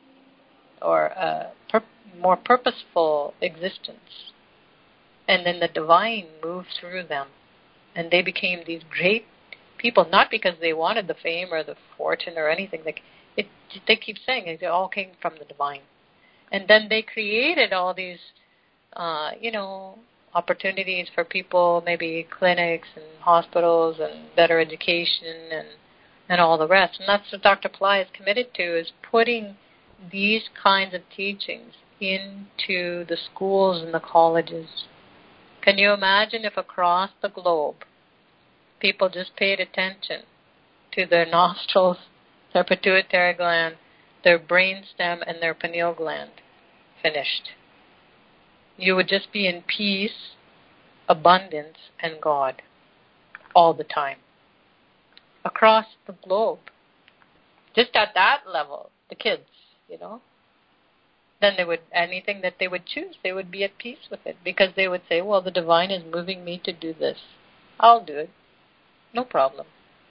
or a pur- more purposeful existence. And then the divine moved through them. And they became these great people, not because they wanted the fame or the fortune or anything. Like it, they keep saying it all came from the divine. And then they created all these, uh, you know, opportunities for people, maybe clinics and hospitals and better education and and all the rest. And that's what Doctor Ply is committed to, is putting these kinds of teachings into the schools and the colleges. Can you imagine if across the globe people just paid attention to their nostrils, their pituitary gland, their brainstem, and their pineal gland? Finished. You would just be in peace, abundance, and God all the time. Across the globe. Just at that level, the kids, you know. Then they would, anything that they would choose, they would be at peace with it, because they would say, well, the divine is moving me to do this. I'll do it. No problem.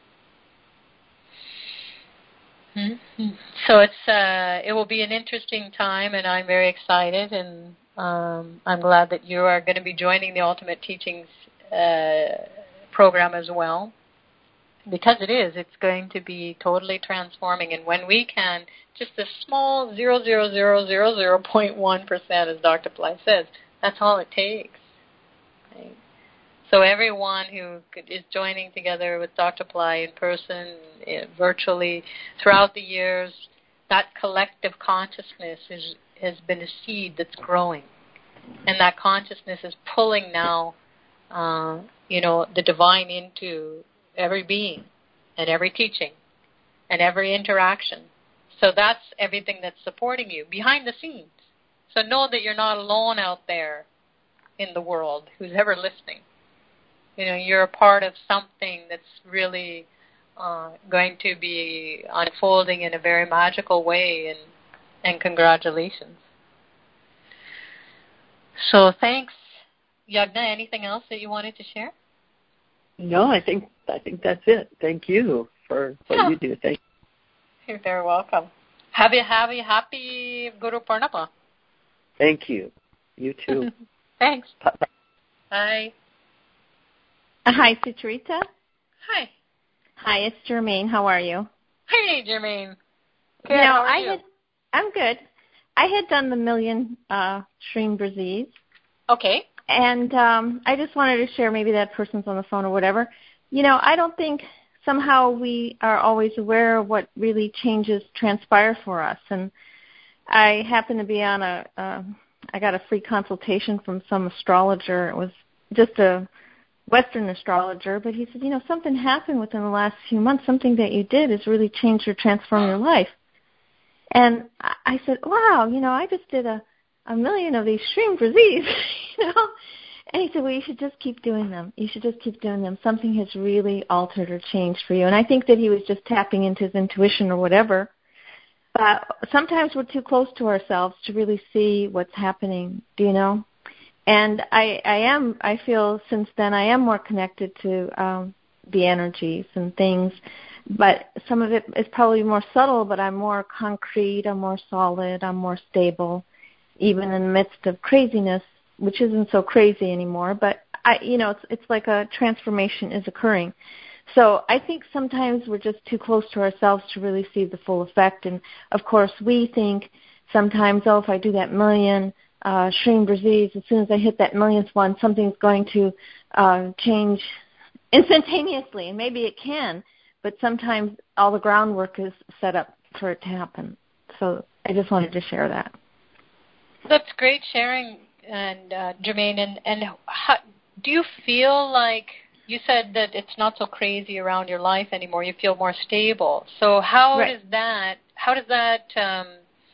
Mm-hmm. So it's uh, it will be an interesting time, and I'm very excited, and um, I'm glad that you are going to be joining the Ultimate Teachings uh, program as well, because it is. It's going to be totally transforming, and when we can, just a small zero zero zero zero zero point one percent, as Doctor Ply says, that's all it takes. Right? So everyone who is joining together with Doctor Ply in person, virtually, throughout the years, that collective consciousness is, has been a seed that's growing. And that consciousness is pulling now, uh, you know, the divine into every being and every teaching and every interaction. So that's everything that's supporting you behind the scenes. So know that you're not alone out there in the world who's ever listening. You know, you're a part of something that's really uh, going to be unfolding in a very magical way, and, and congratulations. So thanks. Yagna, anything else that you wanted to share? No, I think I think that's it. Thank you for what yeah. you do. Thank you. You're very welcome. Have you have a happy Guru Purnima. Thank you. You too. Thanks. Bye. Bye. Uh, hi, Sucharita. Hi. Hi, it's Germaine. How are you? Hey, Germaine. Good. Now, how are I you? Had, I'm good. I had done the million uh, Shreem Brazils. Okay. And um, I just wanted to share, maybe that person's on the phone or whatever. You know, I don't think somehow we are always aware of what really changes transpire for us. And I happened to be on a, uh, I got a free consultation from some astrologer. It was just a Western astrologer, but he said, you know, something happened within the last few months. Something that you did has really changed or transformed your life. And I said, wow, you know, I just did a, a million of these Shreem Brazils, you know. And he said, well, you should just keep doing them. You should just keep doing them. Something has really altered or changed for you. And I think that he was just tapping into his intuition or whatever. But sometimes we're too close to ourselves to really see what's happening, do you know? And I, I am, I feel since then I am more connected to um, the energies and things. But some of it is probably more subtle, but I'm more concrete, I'm more solid, I'm more stable, even in the midst of craziness, which isn't so crazy anymore. But, I, you know, it's, it's like a transformation is occurring. So I think sometimes we're just too close to ourselves to really see the full effect. And, of course, we think sometimes, oh, if I do that million uh, Shrim Brazils, as soon as I hit that millionth one, something's going to uh, change instantaneously. And maybe it can, but sometimes all the groundwork is set up for it to happen. So I just wanted to share that. That's great sharing, and uh, Jermaine. And, and how, do you feel like, you said that it's not so crazy around your life anymore. You feel more stable. So how right. does that? How does that? Um,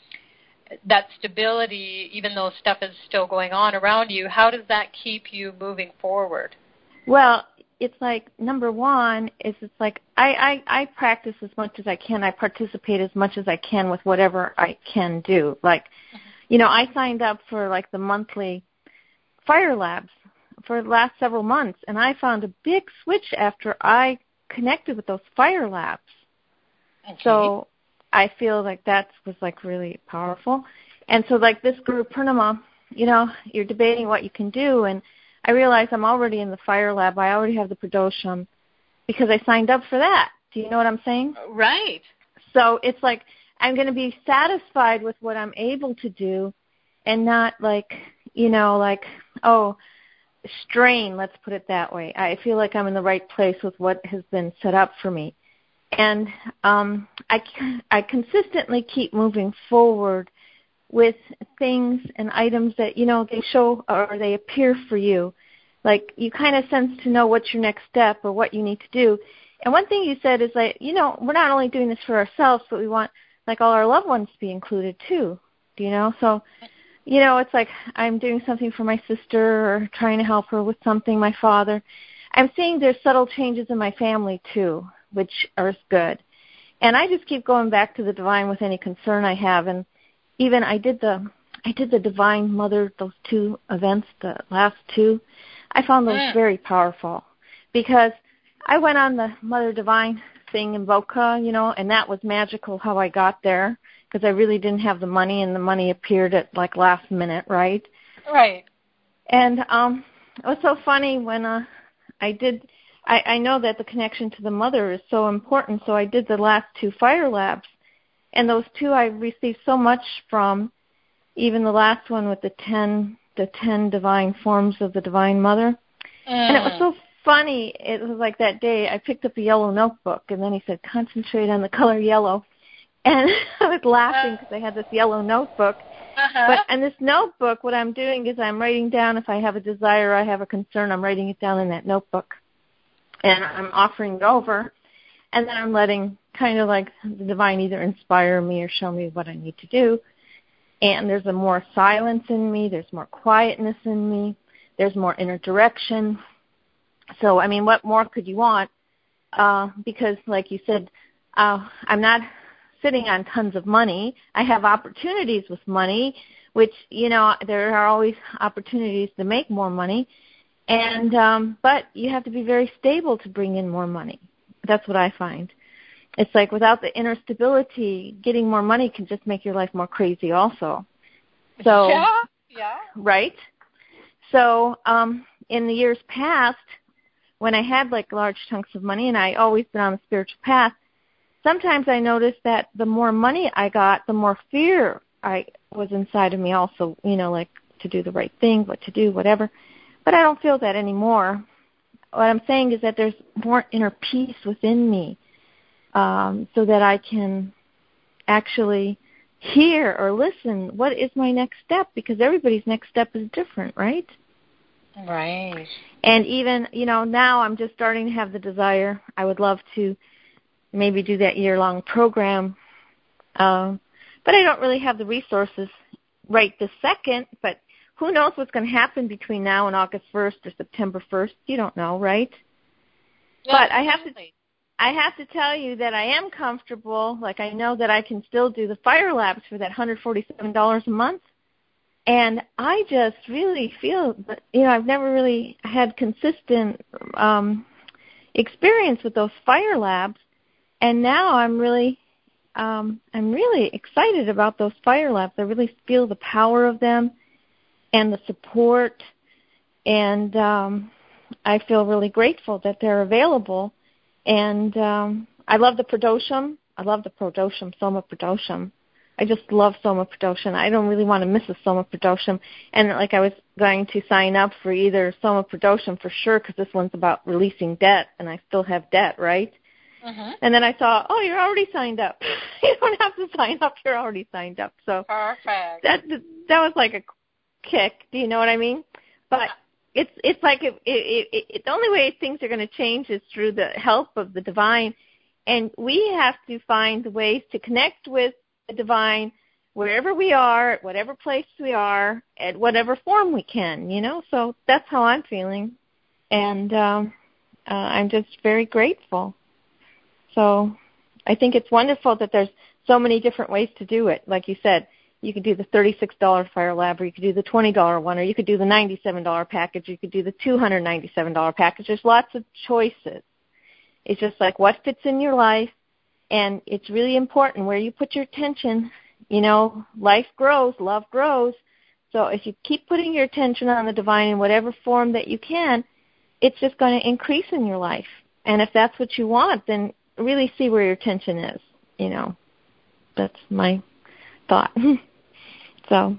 that stability, even though stuff is still going on around you, how does that keep you moving forward? Well, it's like number one is it's like I, I I practice as much as I can. I participate as much as I can with whatever I can do. Like, mm-hmm. you know, I signed up for like the monthly Fire Labs for the last several months, and I found a big switch after I connected with those Fire Labs. Okay. So I feel like that was like really powerful. And so like this Guru Purnima, you know, you're debating what you can do, and I realize I'm already in the Fire Lab. I already have the Pradosham because I signed up for that. Do you know what I'm saying? Right. So it's like I'm going to be satisfied with what I'm able to do and not like, you know, like, oh, strain, let's put it that way. I feel like I'm in the right place with what has been set up for me. And um, I, I consistently keep moving forward with things and items that, you know, they show or they appear for you. Like you kind of sense to know what's your next step or what you need to do. And one thing you said is like, you know, we're not only doing this for ourselves, but we want like all our loved ones to be included too. Do you know? So, you know, it's like I'm doing something for my sister or trying to help her with something, my father. I'm seeing there's subtle changes in my family too, which are good. And I just keep going back to the divine with any concern I have. And even I did the I did the Divine Mother, those two events, the last two. I found those mm. very powerful because I went on the Mother Divine thing in Boca, you know, and that was magical how I got there because I really didn't have the money, and the money appeared at like last minute, right? Right. And um, it was so funny when uh, I did. I, I know that the connection to the mother is so important, so I did the last two Fire Labs. And those two I received so much from, even the last one with the ten, the ten divine forms of the Divine Mother. Mm. And it was so funny. It was like that day I picked up a yellow notebook, and then he said, concentrate on the color yellow. And I was laughing because I had this yellow notebook. Uh-huh. But in this notebook, what I'm doing is I'm writing down if I have a desire, I have a concern, I'm writing it down in that notebook. And I'm offering it over. And then I'm letting kind of like the divine either inspire me or show me what I need to do. And there's a more silence in me. There's more quietness in me. There's more inner direction. So, I mean, what more could you want? Uh, because, like you said, uh, I'm not sitting on tons of money. I have opportunities with money, which, you know, there are always opportunities to make more money. And um, but you have to be very stable to bring in more money. That's what I find. It's like without the inner stability, getting more money can just make your life more crazy also. So, yeah, yeah. Right? So um, in the years past, when I had like large chunks of money and I always been on the spiritual path, sometimes I noticed that the more money I got, the more fear I was inside of me also, you know, like to do the right thing, what to do, whatever. But I don't feel that anymore. What I'm saying is that there's more inner peace within me um, so that I can actually hear or listen, what is my next step? Because everybody's next step is different, right? Right. And even, you know, now I'm just starting to have the desire. I would love to maybe do that year-long program. Um, but I don't really have the resources right this second, but who knows what's going to happen between now and August first or September first? You don't know, right? Yeah, but I have to absolutely. I have to tell you that I am comfortable. Like, I know that I can still do the Fire Labs for that one hundred forty-seven dollars a month. And I just really feel that, you know, I've never really had consistent um, experience with those Fire Labs. And now I'm really, um, I'm really excited about those Fire Labs. I really feel the power of them and the support. And um, I feel really grateful that they're available. And um, I love the Pradosham. I love the Pradosham, Soma Pradosham. I just love Soma Pradosham. I don't really want to miss a Soma Pradosham. And like I was going to sign up for either Soma Pradosham for sure, because this one's about releasing debt, and I still have debt, right? Mm-hmm. And then I thought, oh, you're already signed up. You don't have to sign up. You're already signed up. So Perfect. that that was like a kick. Do you know what I mean? But it's it's like it, it, it, it, the only way things are going to change is through the help of the divine, and we have to find ways to connect with the divine wherever we are, at whatever place we are, at whatever form we can. You know, so that's how I'm feeling, and um, uh, I'm just very grateful. So I think it's wonderful that there's so many different ways to do it. Like you said, you could do the thirty-six dollars Fire Lab, or you could do the twenty dollars one, or you could do the ninety-seven dollars package, or you could do the two hundred ninety-seven dollars package. There's lots of choices. It's just like what fits in your life, and it's really important where you put your attention. You know, life grows, love grows. So if you keep putting your attention on the divine in whatever form that you can, it's just going to increase in your life. And if that's what you want, then really see where your attention is. You know, that's my thought. So,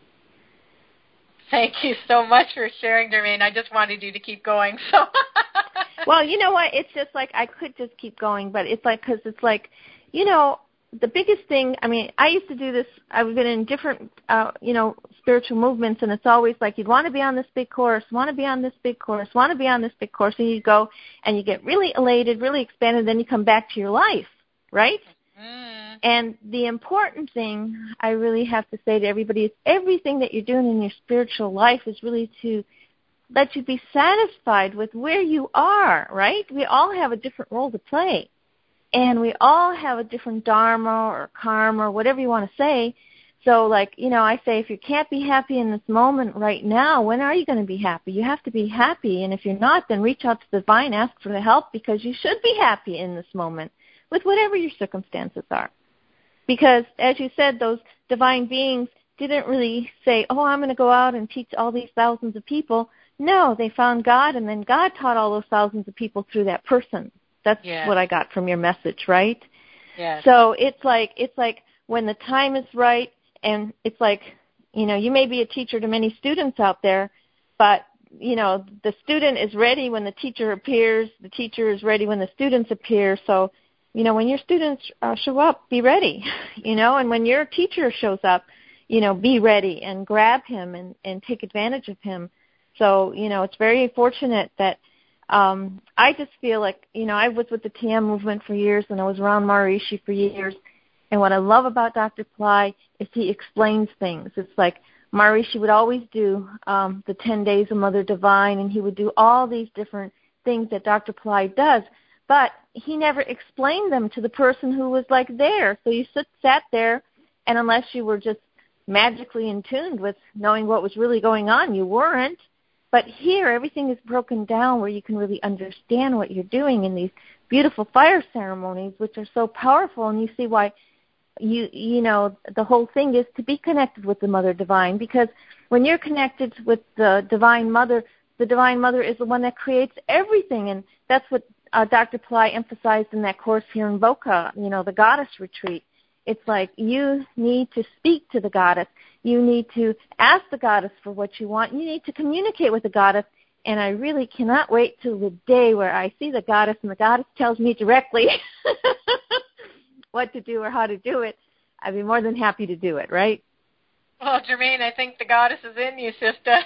thank you so much for sharing, Darmaine. I just wanted you to keep going. So, well, you know what? It's just like I could just keep going, but it's like because it's like, you know, the biggest thing. I mean, I used to do this. I've been in different, uh, you know, spiritual movements, and it's always like you'd want to be on this big course, want to be on this big course, want to be on this big course, and you go and you get really elated, really expanded, then you come back to your life, right? Mm. And the important thing I really have to say to everybody is everything that you're doing in your spiritual life is really to let you be satisfied with where you are, right? We all have a different role to play. And we all have a different dharma or karma or whatever you want to say. So, like, you know, I say if you can't be happy in this moment right now, when are you going to be happy? You have to be happy. And if you're not, then reach out to the divine, ask for the help, because you should be happy in this moment with whatever your circumstances are. Because, as you said, those divine beings didn't really say, oh, I'm going to go out and teach all these thousands of people. No, they found God, and then God taught all those thousands of people through that person. That's yes. what I got from your message, right? Yes. So it's like it's like when the time is right, and it's like, you know, you may be a teacher to many students out there, but, you know, the student is ready when the teacher appears. The teacher is ready when the students appear. So, you know, when your students uh, show up, be ready, you know, and when your teacher shows up, you know, be ready and grab him and, and take advantage of him. So, you know, it's very fortunate that um, I just feel like, you know, I was with the T M movement for years, and I was around Maharishi for years. And what I love about Doctor Pillai is he explains things. It's like Maharishi would always do um, the ten days of Mother Divine, and he would do all these different things that Doctor Pillai does. But he never explained them to the person who was, like, there. So you sit, sat there, and unless you were just magically in tune with knowing what was really going on, you weren't. But here, everything is broken down where you can really understand what you're doing in these beautiful fire ceremonies, which are so powerful, and you see why, you you know, the whole thing is to be connected with the Mother Divine, because when you're connected with the Divine Mother, the Divine Mother is the one that creates everything, and that's what uh, Doctor Pillai emphasized in that course here in Boca, you know, the Goddess Retreat. It's like you need to speak to the Goddess. You need to ask the Goddess for what you want. You need to communicate with the Goddess. And I really cannot wait till the day where I see the Goddess and the Goddess tells me directly what to do or how to do it. I'd be more than happy to do it, right? Well, Jermaine, I think the Goddess is in you, sister.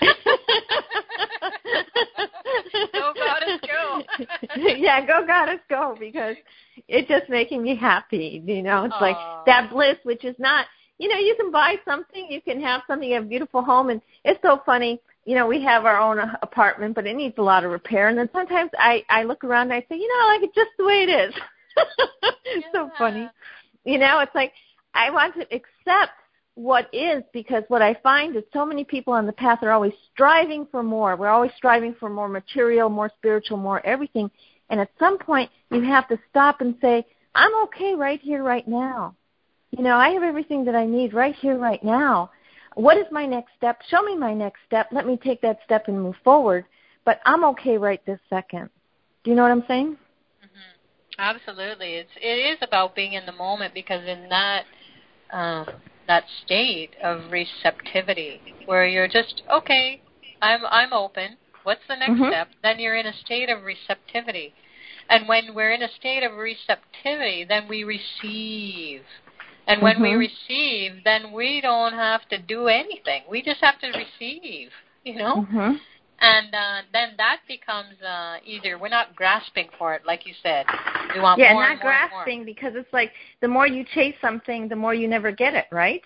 Go, Goddess, go. Yeah, go, Goddess, go, because it's just making me happy. You know, it's Aww. like that bliss, which is not, you know, you can buy something, you can have something, you have a beautiful home, and it's so funny. You know, we have our own apartment, but it needs a lot of repair. And then sometimes I, I look around and I say, you know, I like it just the way it is. It's yeah. so funny. You know, it's like I want to accept what is, because what I find is so many people on the path are always striving for more. We're always striving for more material, more spiritual, more everything. And at some point, you have to stop and say, I'm okay right here, right now. You know, I have everything that I need right here, right now. What is my next step? Show me my next step. Let me take that step and move forward. But I'm okay right this second. Do you know what I'm saying? Mm-hmm. Absolutely. It's it is about being in the moment, because in that um, that state of receptivity where you're just okay, I'm I'm open. What's the next mm-hmm. step? Then you're in a state of receptivity, and when we're in a state of receptivity, then we receive. And when mm-hmm. we receive, then we don't have to do anything. We just have to receive, you know? Mm-hmm. And uh, then that becomes uh, easier. We're not grasping for it, like you said. We want yeah, more not and more grasping, and more. Because it's like the more you chase something, the more you never get it, right?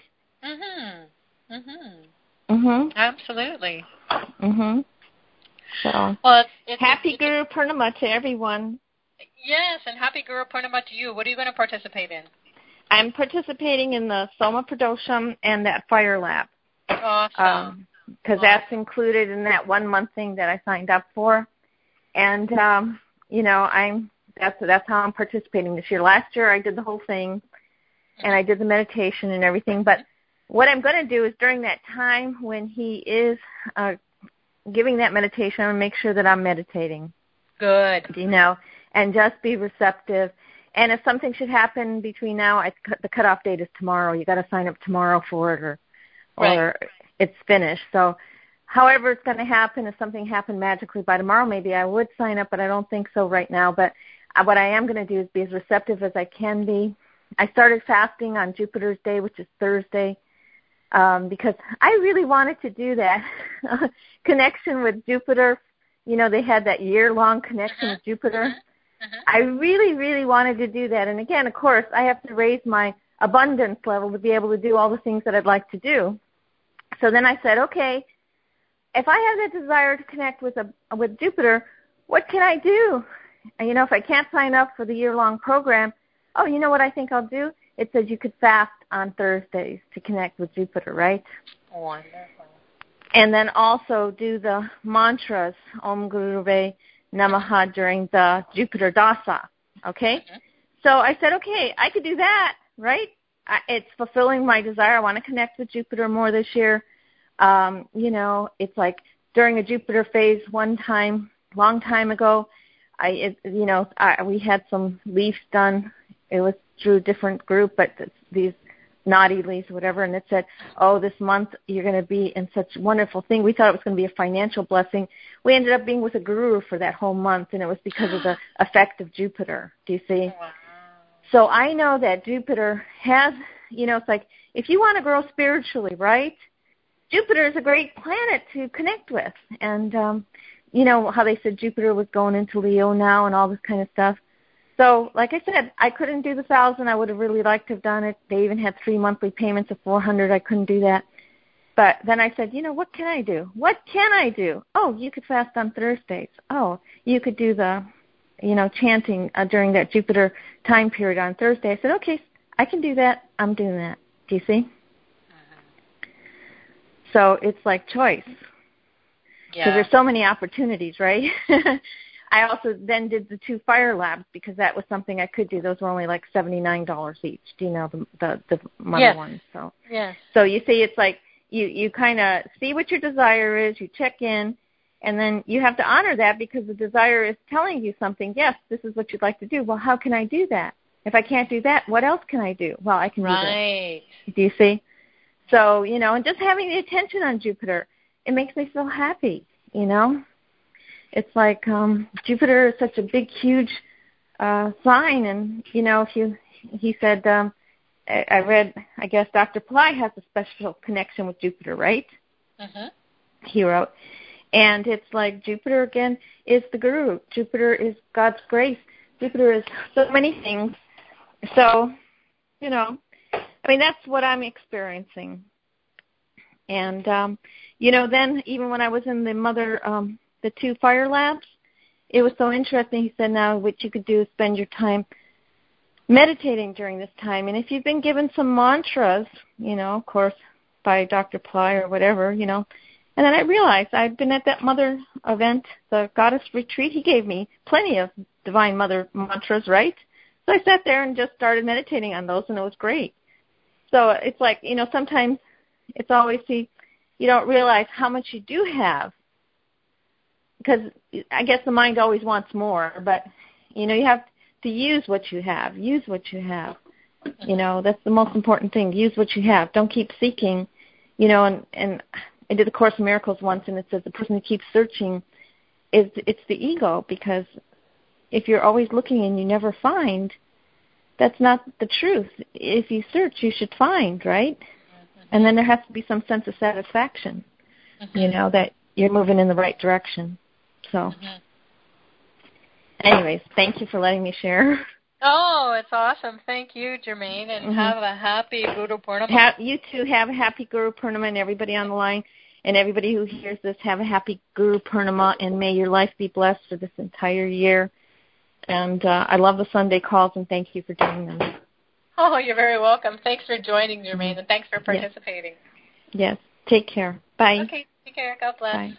Mm-hmm. Mm-hmm. Mm-hmm. Absolutely. Mm-hmm. So, well, it's, it's, happy it's, Guru Purnima to everyone. Yes, and happy Guru Purnima to you. What are you going to participate in? I'm participating in the Soma Pradosham and that Fire Lab. Awesome. Because um, awesome. that's included in that one month thing that I signed up for. And, um, you know, I'm that's that's how I'm participating this year. Last year I did the whole thing, and I did the meditation and everything. But what I'm going to do is during that time when he is uh, giving that meditation, I'm going to make sure that I'm meditating. Good. You know, and just be receptive. And if something should happen between now, I, the cutoff date is tomorrow. You got to sign up tomorrow for it, or, or right. it's finished. So, however it's going to happen, if something happened magically by tomorrow, maybe I would sign up, but I don't think so right now. But what I am going to do is be as receptive as I can be. I started fasting on Jupiter's Day, which is Thursday, um, because I really wanted to do that connection with Jupiter. You know, they had that year-long connection uh-huh. with Jupiter. Uh-huh. Uh-huh. I really, really wanted to do that. And again, of course, I have to raise my abundance level to be able to do all the things that I'd like to do. So then I said, okay, if I have that desire to connect with a, with Jupiter, what can I do? And, you know, if I can't sign up for the year-long program, oh, you know what I think I'll do? It says you could fast on Thursdays to connect with Jupiter, right? Wonderful. And then also do the mantras, Om Guruve Namaha, during the Jupiter Dasa, okay? Mm-hmm. So I said, okay, I could do that, right? I, it's fulfilling my desire. I want to connect with Jupiter more this year. Um, you know, it's like during a Jupiter phase one time, long time ago, I, it, you know, I, we had some leaves done. It was through a different group, but these naughty leaves, whatever, and it said, oh, this month you're going to be in such a wonderful thing. We thought it was going to be a financial blessing. We ended up being with a guru for that whole month, and it was because of the effect of Jupiter. Do you see? Wow. So I know that Jupiter has, you know, it's like if you want to grow spiritually, right, Jupiter is a great planet to connect with. And, um, you know, how they said Jupiter was going into Leo now and all this kind of stuff. So, like I said, I couldn't do the thousand. I would have really liked to have done it. They even had three monthly payments of four hundred. I couldn't do that. But then I said, you know, what can I do? What can I do? Oh, you could fast on Thursdays. Oh, you could do the, you know, chanting uh, during that Jupiter time period on Thursday. I said, okay, I can do that. I'm doing that. Do you see? Uh-huh. So it's like choice. Because Yeah. there's so many opportunities, right? I also then did the two fire labs because that was something I could do. Those were only like seventy-nine dollars each. Do you know the the, the money yes. ones? So yes. So you see, it's like you you kind of see what your desire is. You check in, and then you have to honor that because the desire is telling you something. Yes, this is what you'd like to do. Well, how can I do that? If I can't do that, what else can I do? Well, I can right. do this. Do you see? So you know, and just having the attention on Jupiter, it makes me feel happy. You know. It's like um, Jupiter is such a big, huge uh, sign, and you know, if you, he said, um, I, I read, I guess Doctor Pillai has a special connection with Jupiter, right? Uh-huh. He wrote, and it's like Jupiter again is the guru. Jupiter is God's grace. Jupiter is so many things. So, you know, I mean, that's what I'm experiencing. And, um, you know, then even when I was in the mother, um, the two fire labs, it was so interesting. He said now what you could do is spend your time meditating during this time. And if you've been given some mantras, you know, of course, by Doctor Ply or whatever, you know, and then I realized I'd been at that mother event, the goddess retreat. He gave me plenty of divine mother mantras, right? So I sat there and just started meditating on those, and it was great. So it's like, you know, sometimes it's always, see, you don't realize how much you do have, because I guess the mind always wants more, but, you know, you have to use what you have. Use what you have. You know, that's the most important thing. Use what you have. Don't keep seeking, you know, and, and I did the Course in Miracles once, and it says the person who keeps searching, is it's the ego, because if you're always looking and you never find, that's not the truth. If you search, you should find, right? Mm-hmm. And then there has to be some sense of satisfaction, mm-hmm. you know, that you're moving in the right direction. So, mm-hmm. anyways, thank you for letting me share. Oh, it's awesome. Thank you, Germaine, and mm-hmm. have a happy Guru Purnima. Ha- you too have a happy Guru Purnima, and everybody on the line and everybody who hears this, have a happy Guru Purnima, and may your life be blessed for this entire year. And uh, I love the Sunday calls, and thank you for doing them. Oh, you're very welcome. Thanks for joining, Germaine, and thanks for participating. Yes. yes. Take care. Bye. Okay. Take care. God bless. Bye.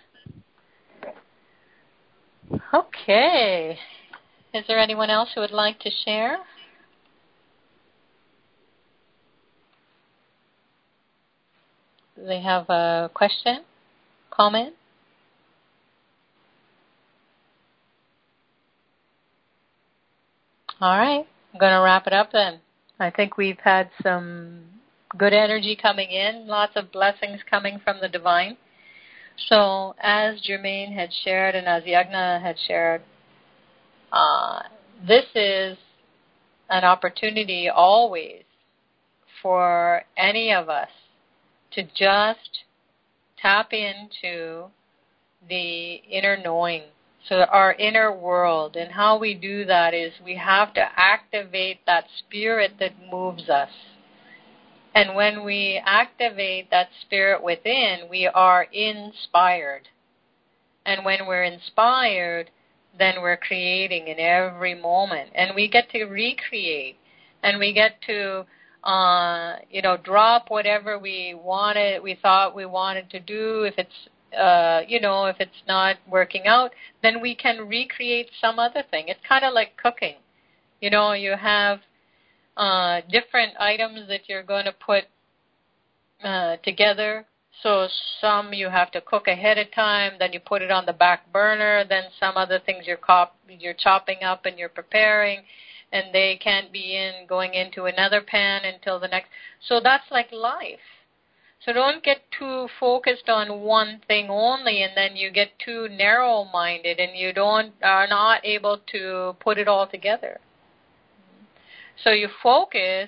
Okay. Is there anyone else who would like to share? Do they have a question? Comment? All right. I'm going to wrap it up then. I think we've had some good energy coming in, lots of blessings coming from the divine. So as Germaine had shared and as Yagna had shared, uh, this is an opportunity always for any of us to just tap into the inner knowing, so our inner world. And how we do that is we have to activate that spirit that moves us. And when we activate that spirit within, we are inspired. And when we're inspired, then we're creating in every moment. And we get to recreate. And we get to, uh, you know, drop whatever we wanted, we thought we wanted to do. If it's, uh, you know, if it's not working out, then we can recreate some other thing. It's kind of like cooking. You know, you have uh, different items that you're going to put uh, together. So some you have to cook ahead of time, then you put it on the back burner, then some other things you're, cop- you're chopping up and you're preparing, and they can't be in going into another pan until the next. So that's like life. So don't get too focused on one thing only, and then you get too narrow-minded and you don't are not able to put it all together. So you focus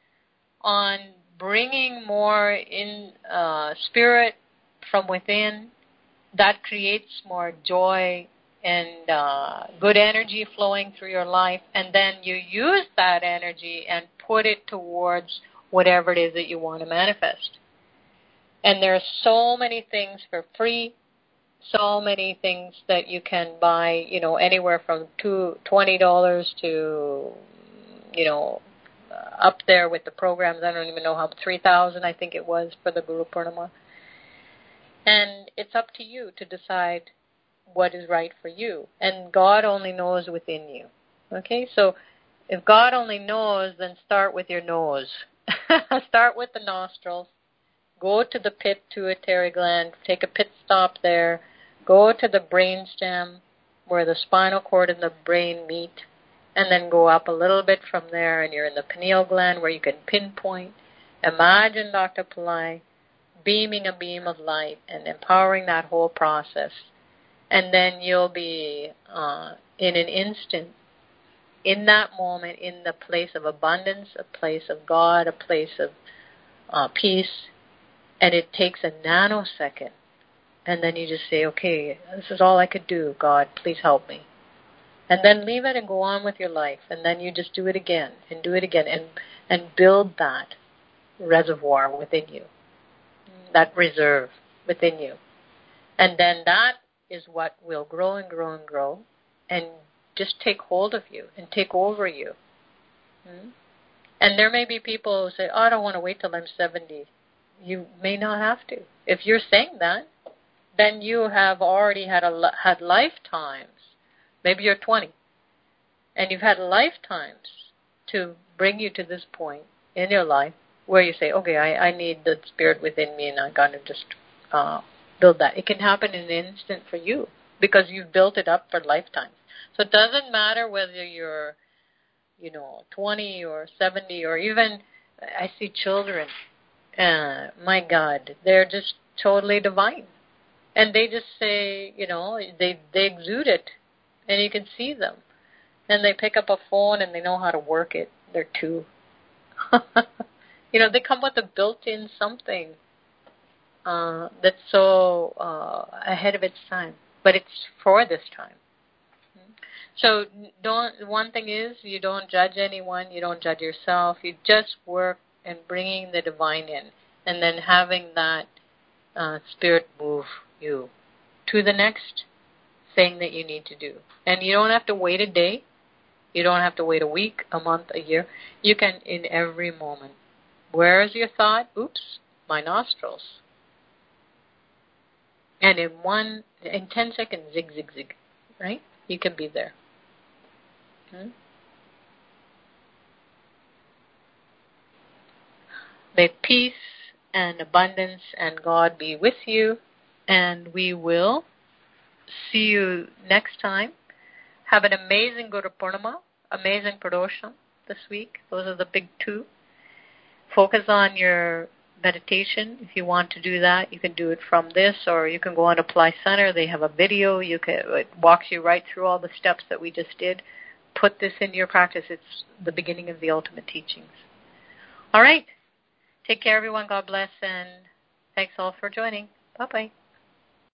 on bringing more in uh, spirit from within. That creates more joy and uh, good energy flowing through your life, and then you use that energy and put it towards whatever it is that you want to manifest. And there are so many things for free, so many things that you can buy, you know, anywhere from two, twenty dollars to, you know, uh, up there with the programs. I don't even know how, three thousand dollars I think it was for the Guru Purnima. And it's up to you to decide what is right for you. And God only knows within you. Okay, so if God only knows, then start with your nose. Start with the nostrils. Go to the pituitary gland, take a pit stop there, go to the brain stem where the spinal cord and the brain meet, and then go up a little bit from there, and you're in the pineal gland where you can pinpoint. Imagine Doctor Pillai beaming a beam of light and empowering that whole process. And then you'll be uh, in an instant, in that moment, in the place of abundance, a place of God, a place of uh, peace. And it takes a nanosecond. And then you just say, okay, this is all I could do. God, please help me. And then leave it and go on with your life. And then you just do it again and do it again and, and build that. reservoir within you, that reserve within you. And then that is what will grow and grow and grow and just take hold of you and take over you. Hmm? And there may be people who say, oh, I don't want to wait till I'm seventy. You may not have to. If you're saying that, then you have already had a, had lifetimes. Maybe you're twenty, and you've had lifetimes to bring you to this point in your life where you say, okay, I, I need the spirit within me, and I'm going to just uh, build that. It can happen in an instant for you because you've built it up for lifetimes. So it doesn't matter whether you're, you know, twenty or seventy or even, I see children, uh, my God, they're just totally divine. And they just say, you know, they, they exude it, and you can see them. And they pick up a phone and they know how to work it. They're two. You know, they come with a built-in something uh, that's so uh, ahead of its time. But it's for this time. So don't. One thing is, you don't judge anyone. You don't judge yourself. You just work and bringing the divine in, and then having that uh, spirit move you to the next thing that you need to do. And you don't have to wait a day. You don't have to wait a week, a month, a year. You can in every moment. Where is your thought? Oops, my nostrils. And in one, in ten seconds, zig, zig, zig, right? You can be there. Hmm? May peace and abundance and God be with you, and we will see you next time. Have an amazing Guru Purnima, amazing Pradosham this week. Those are the big two. Focus on your meditation. If you want to do that, you can do it from this, or you can go on Apply Center. They have a video. You can, it walks you right through all the steps that we just did. Put this into your practice. It's the beginning of the ultimate teachings. All right. Take care, everyone. God bless, and thanks all for joining. Bye-bye.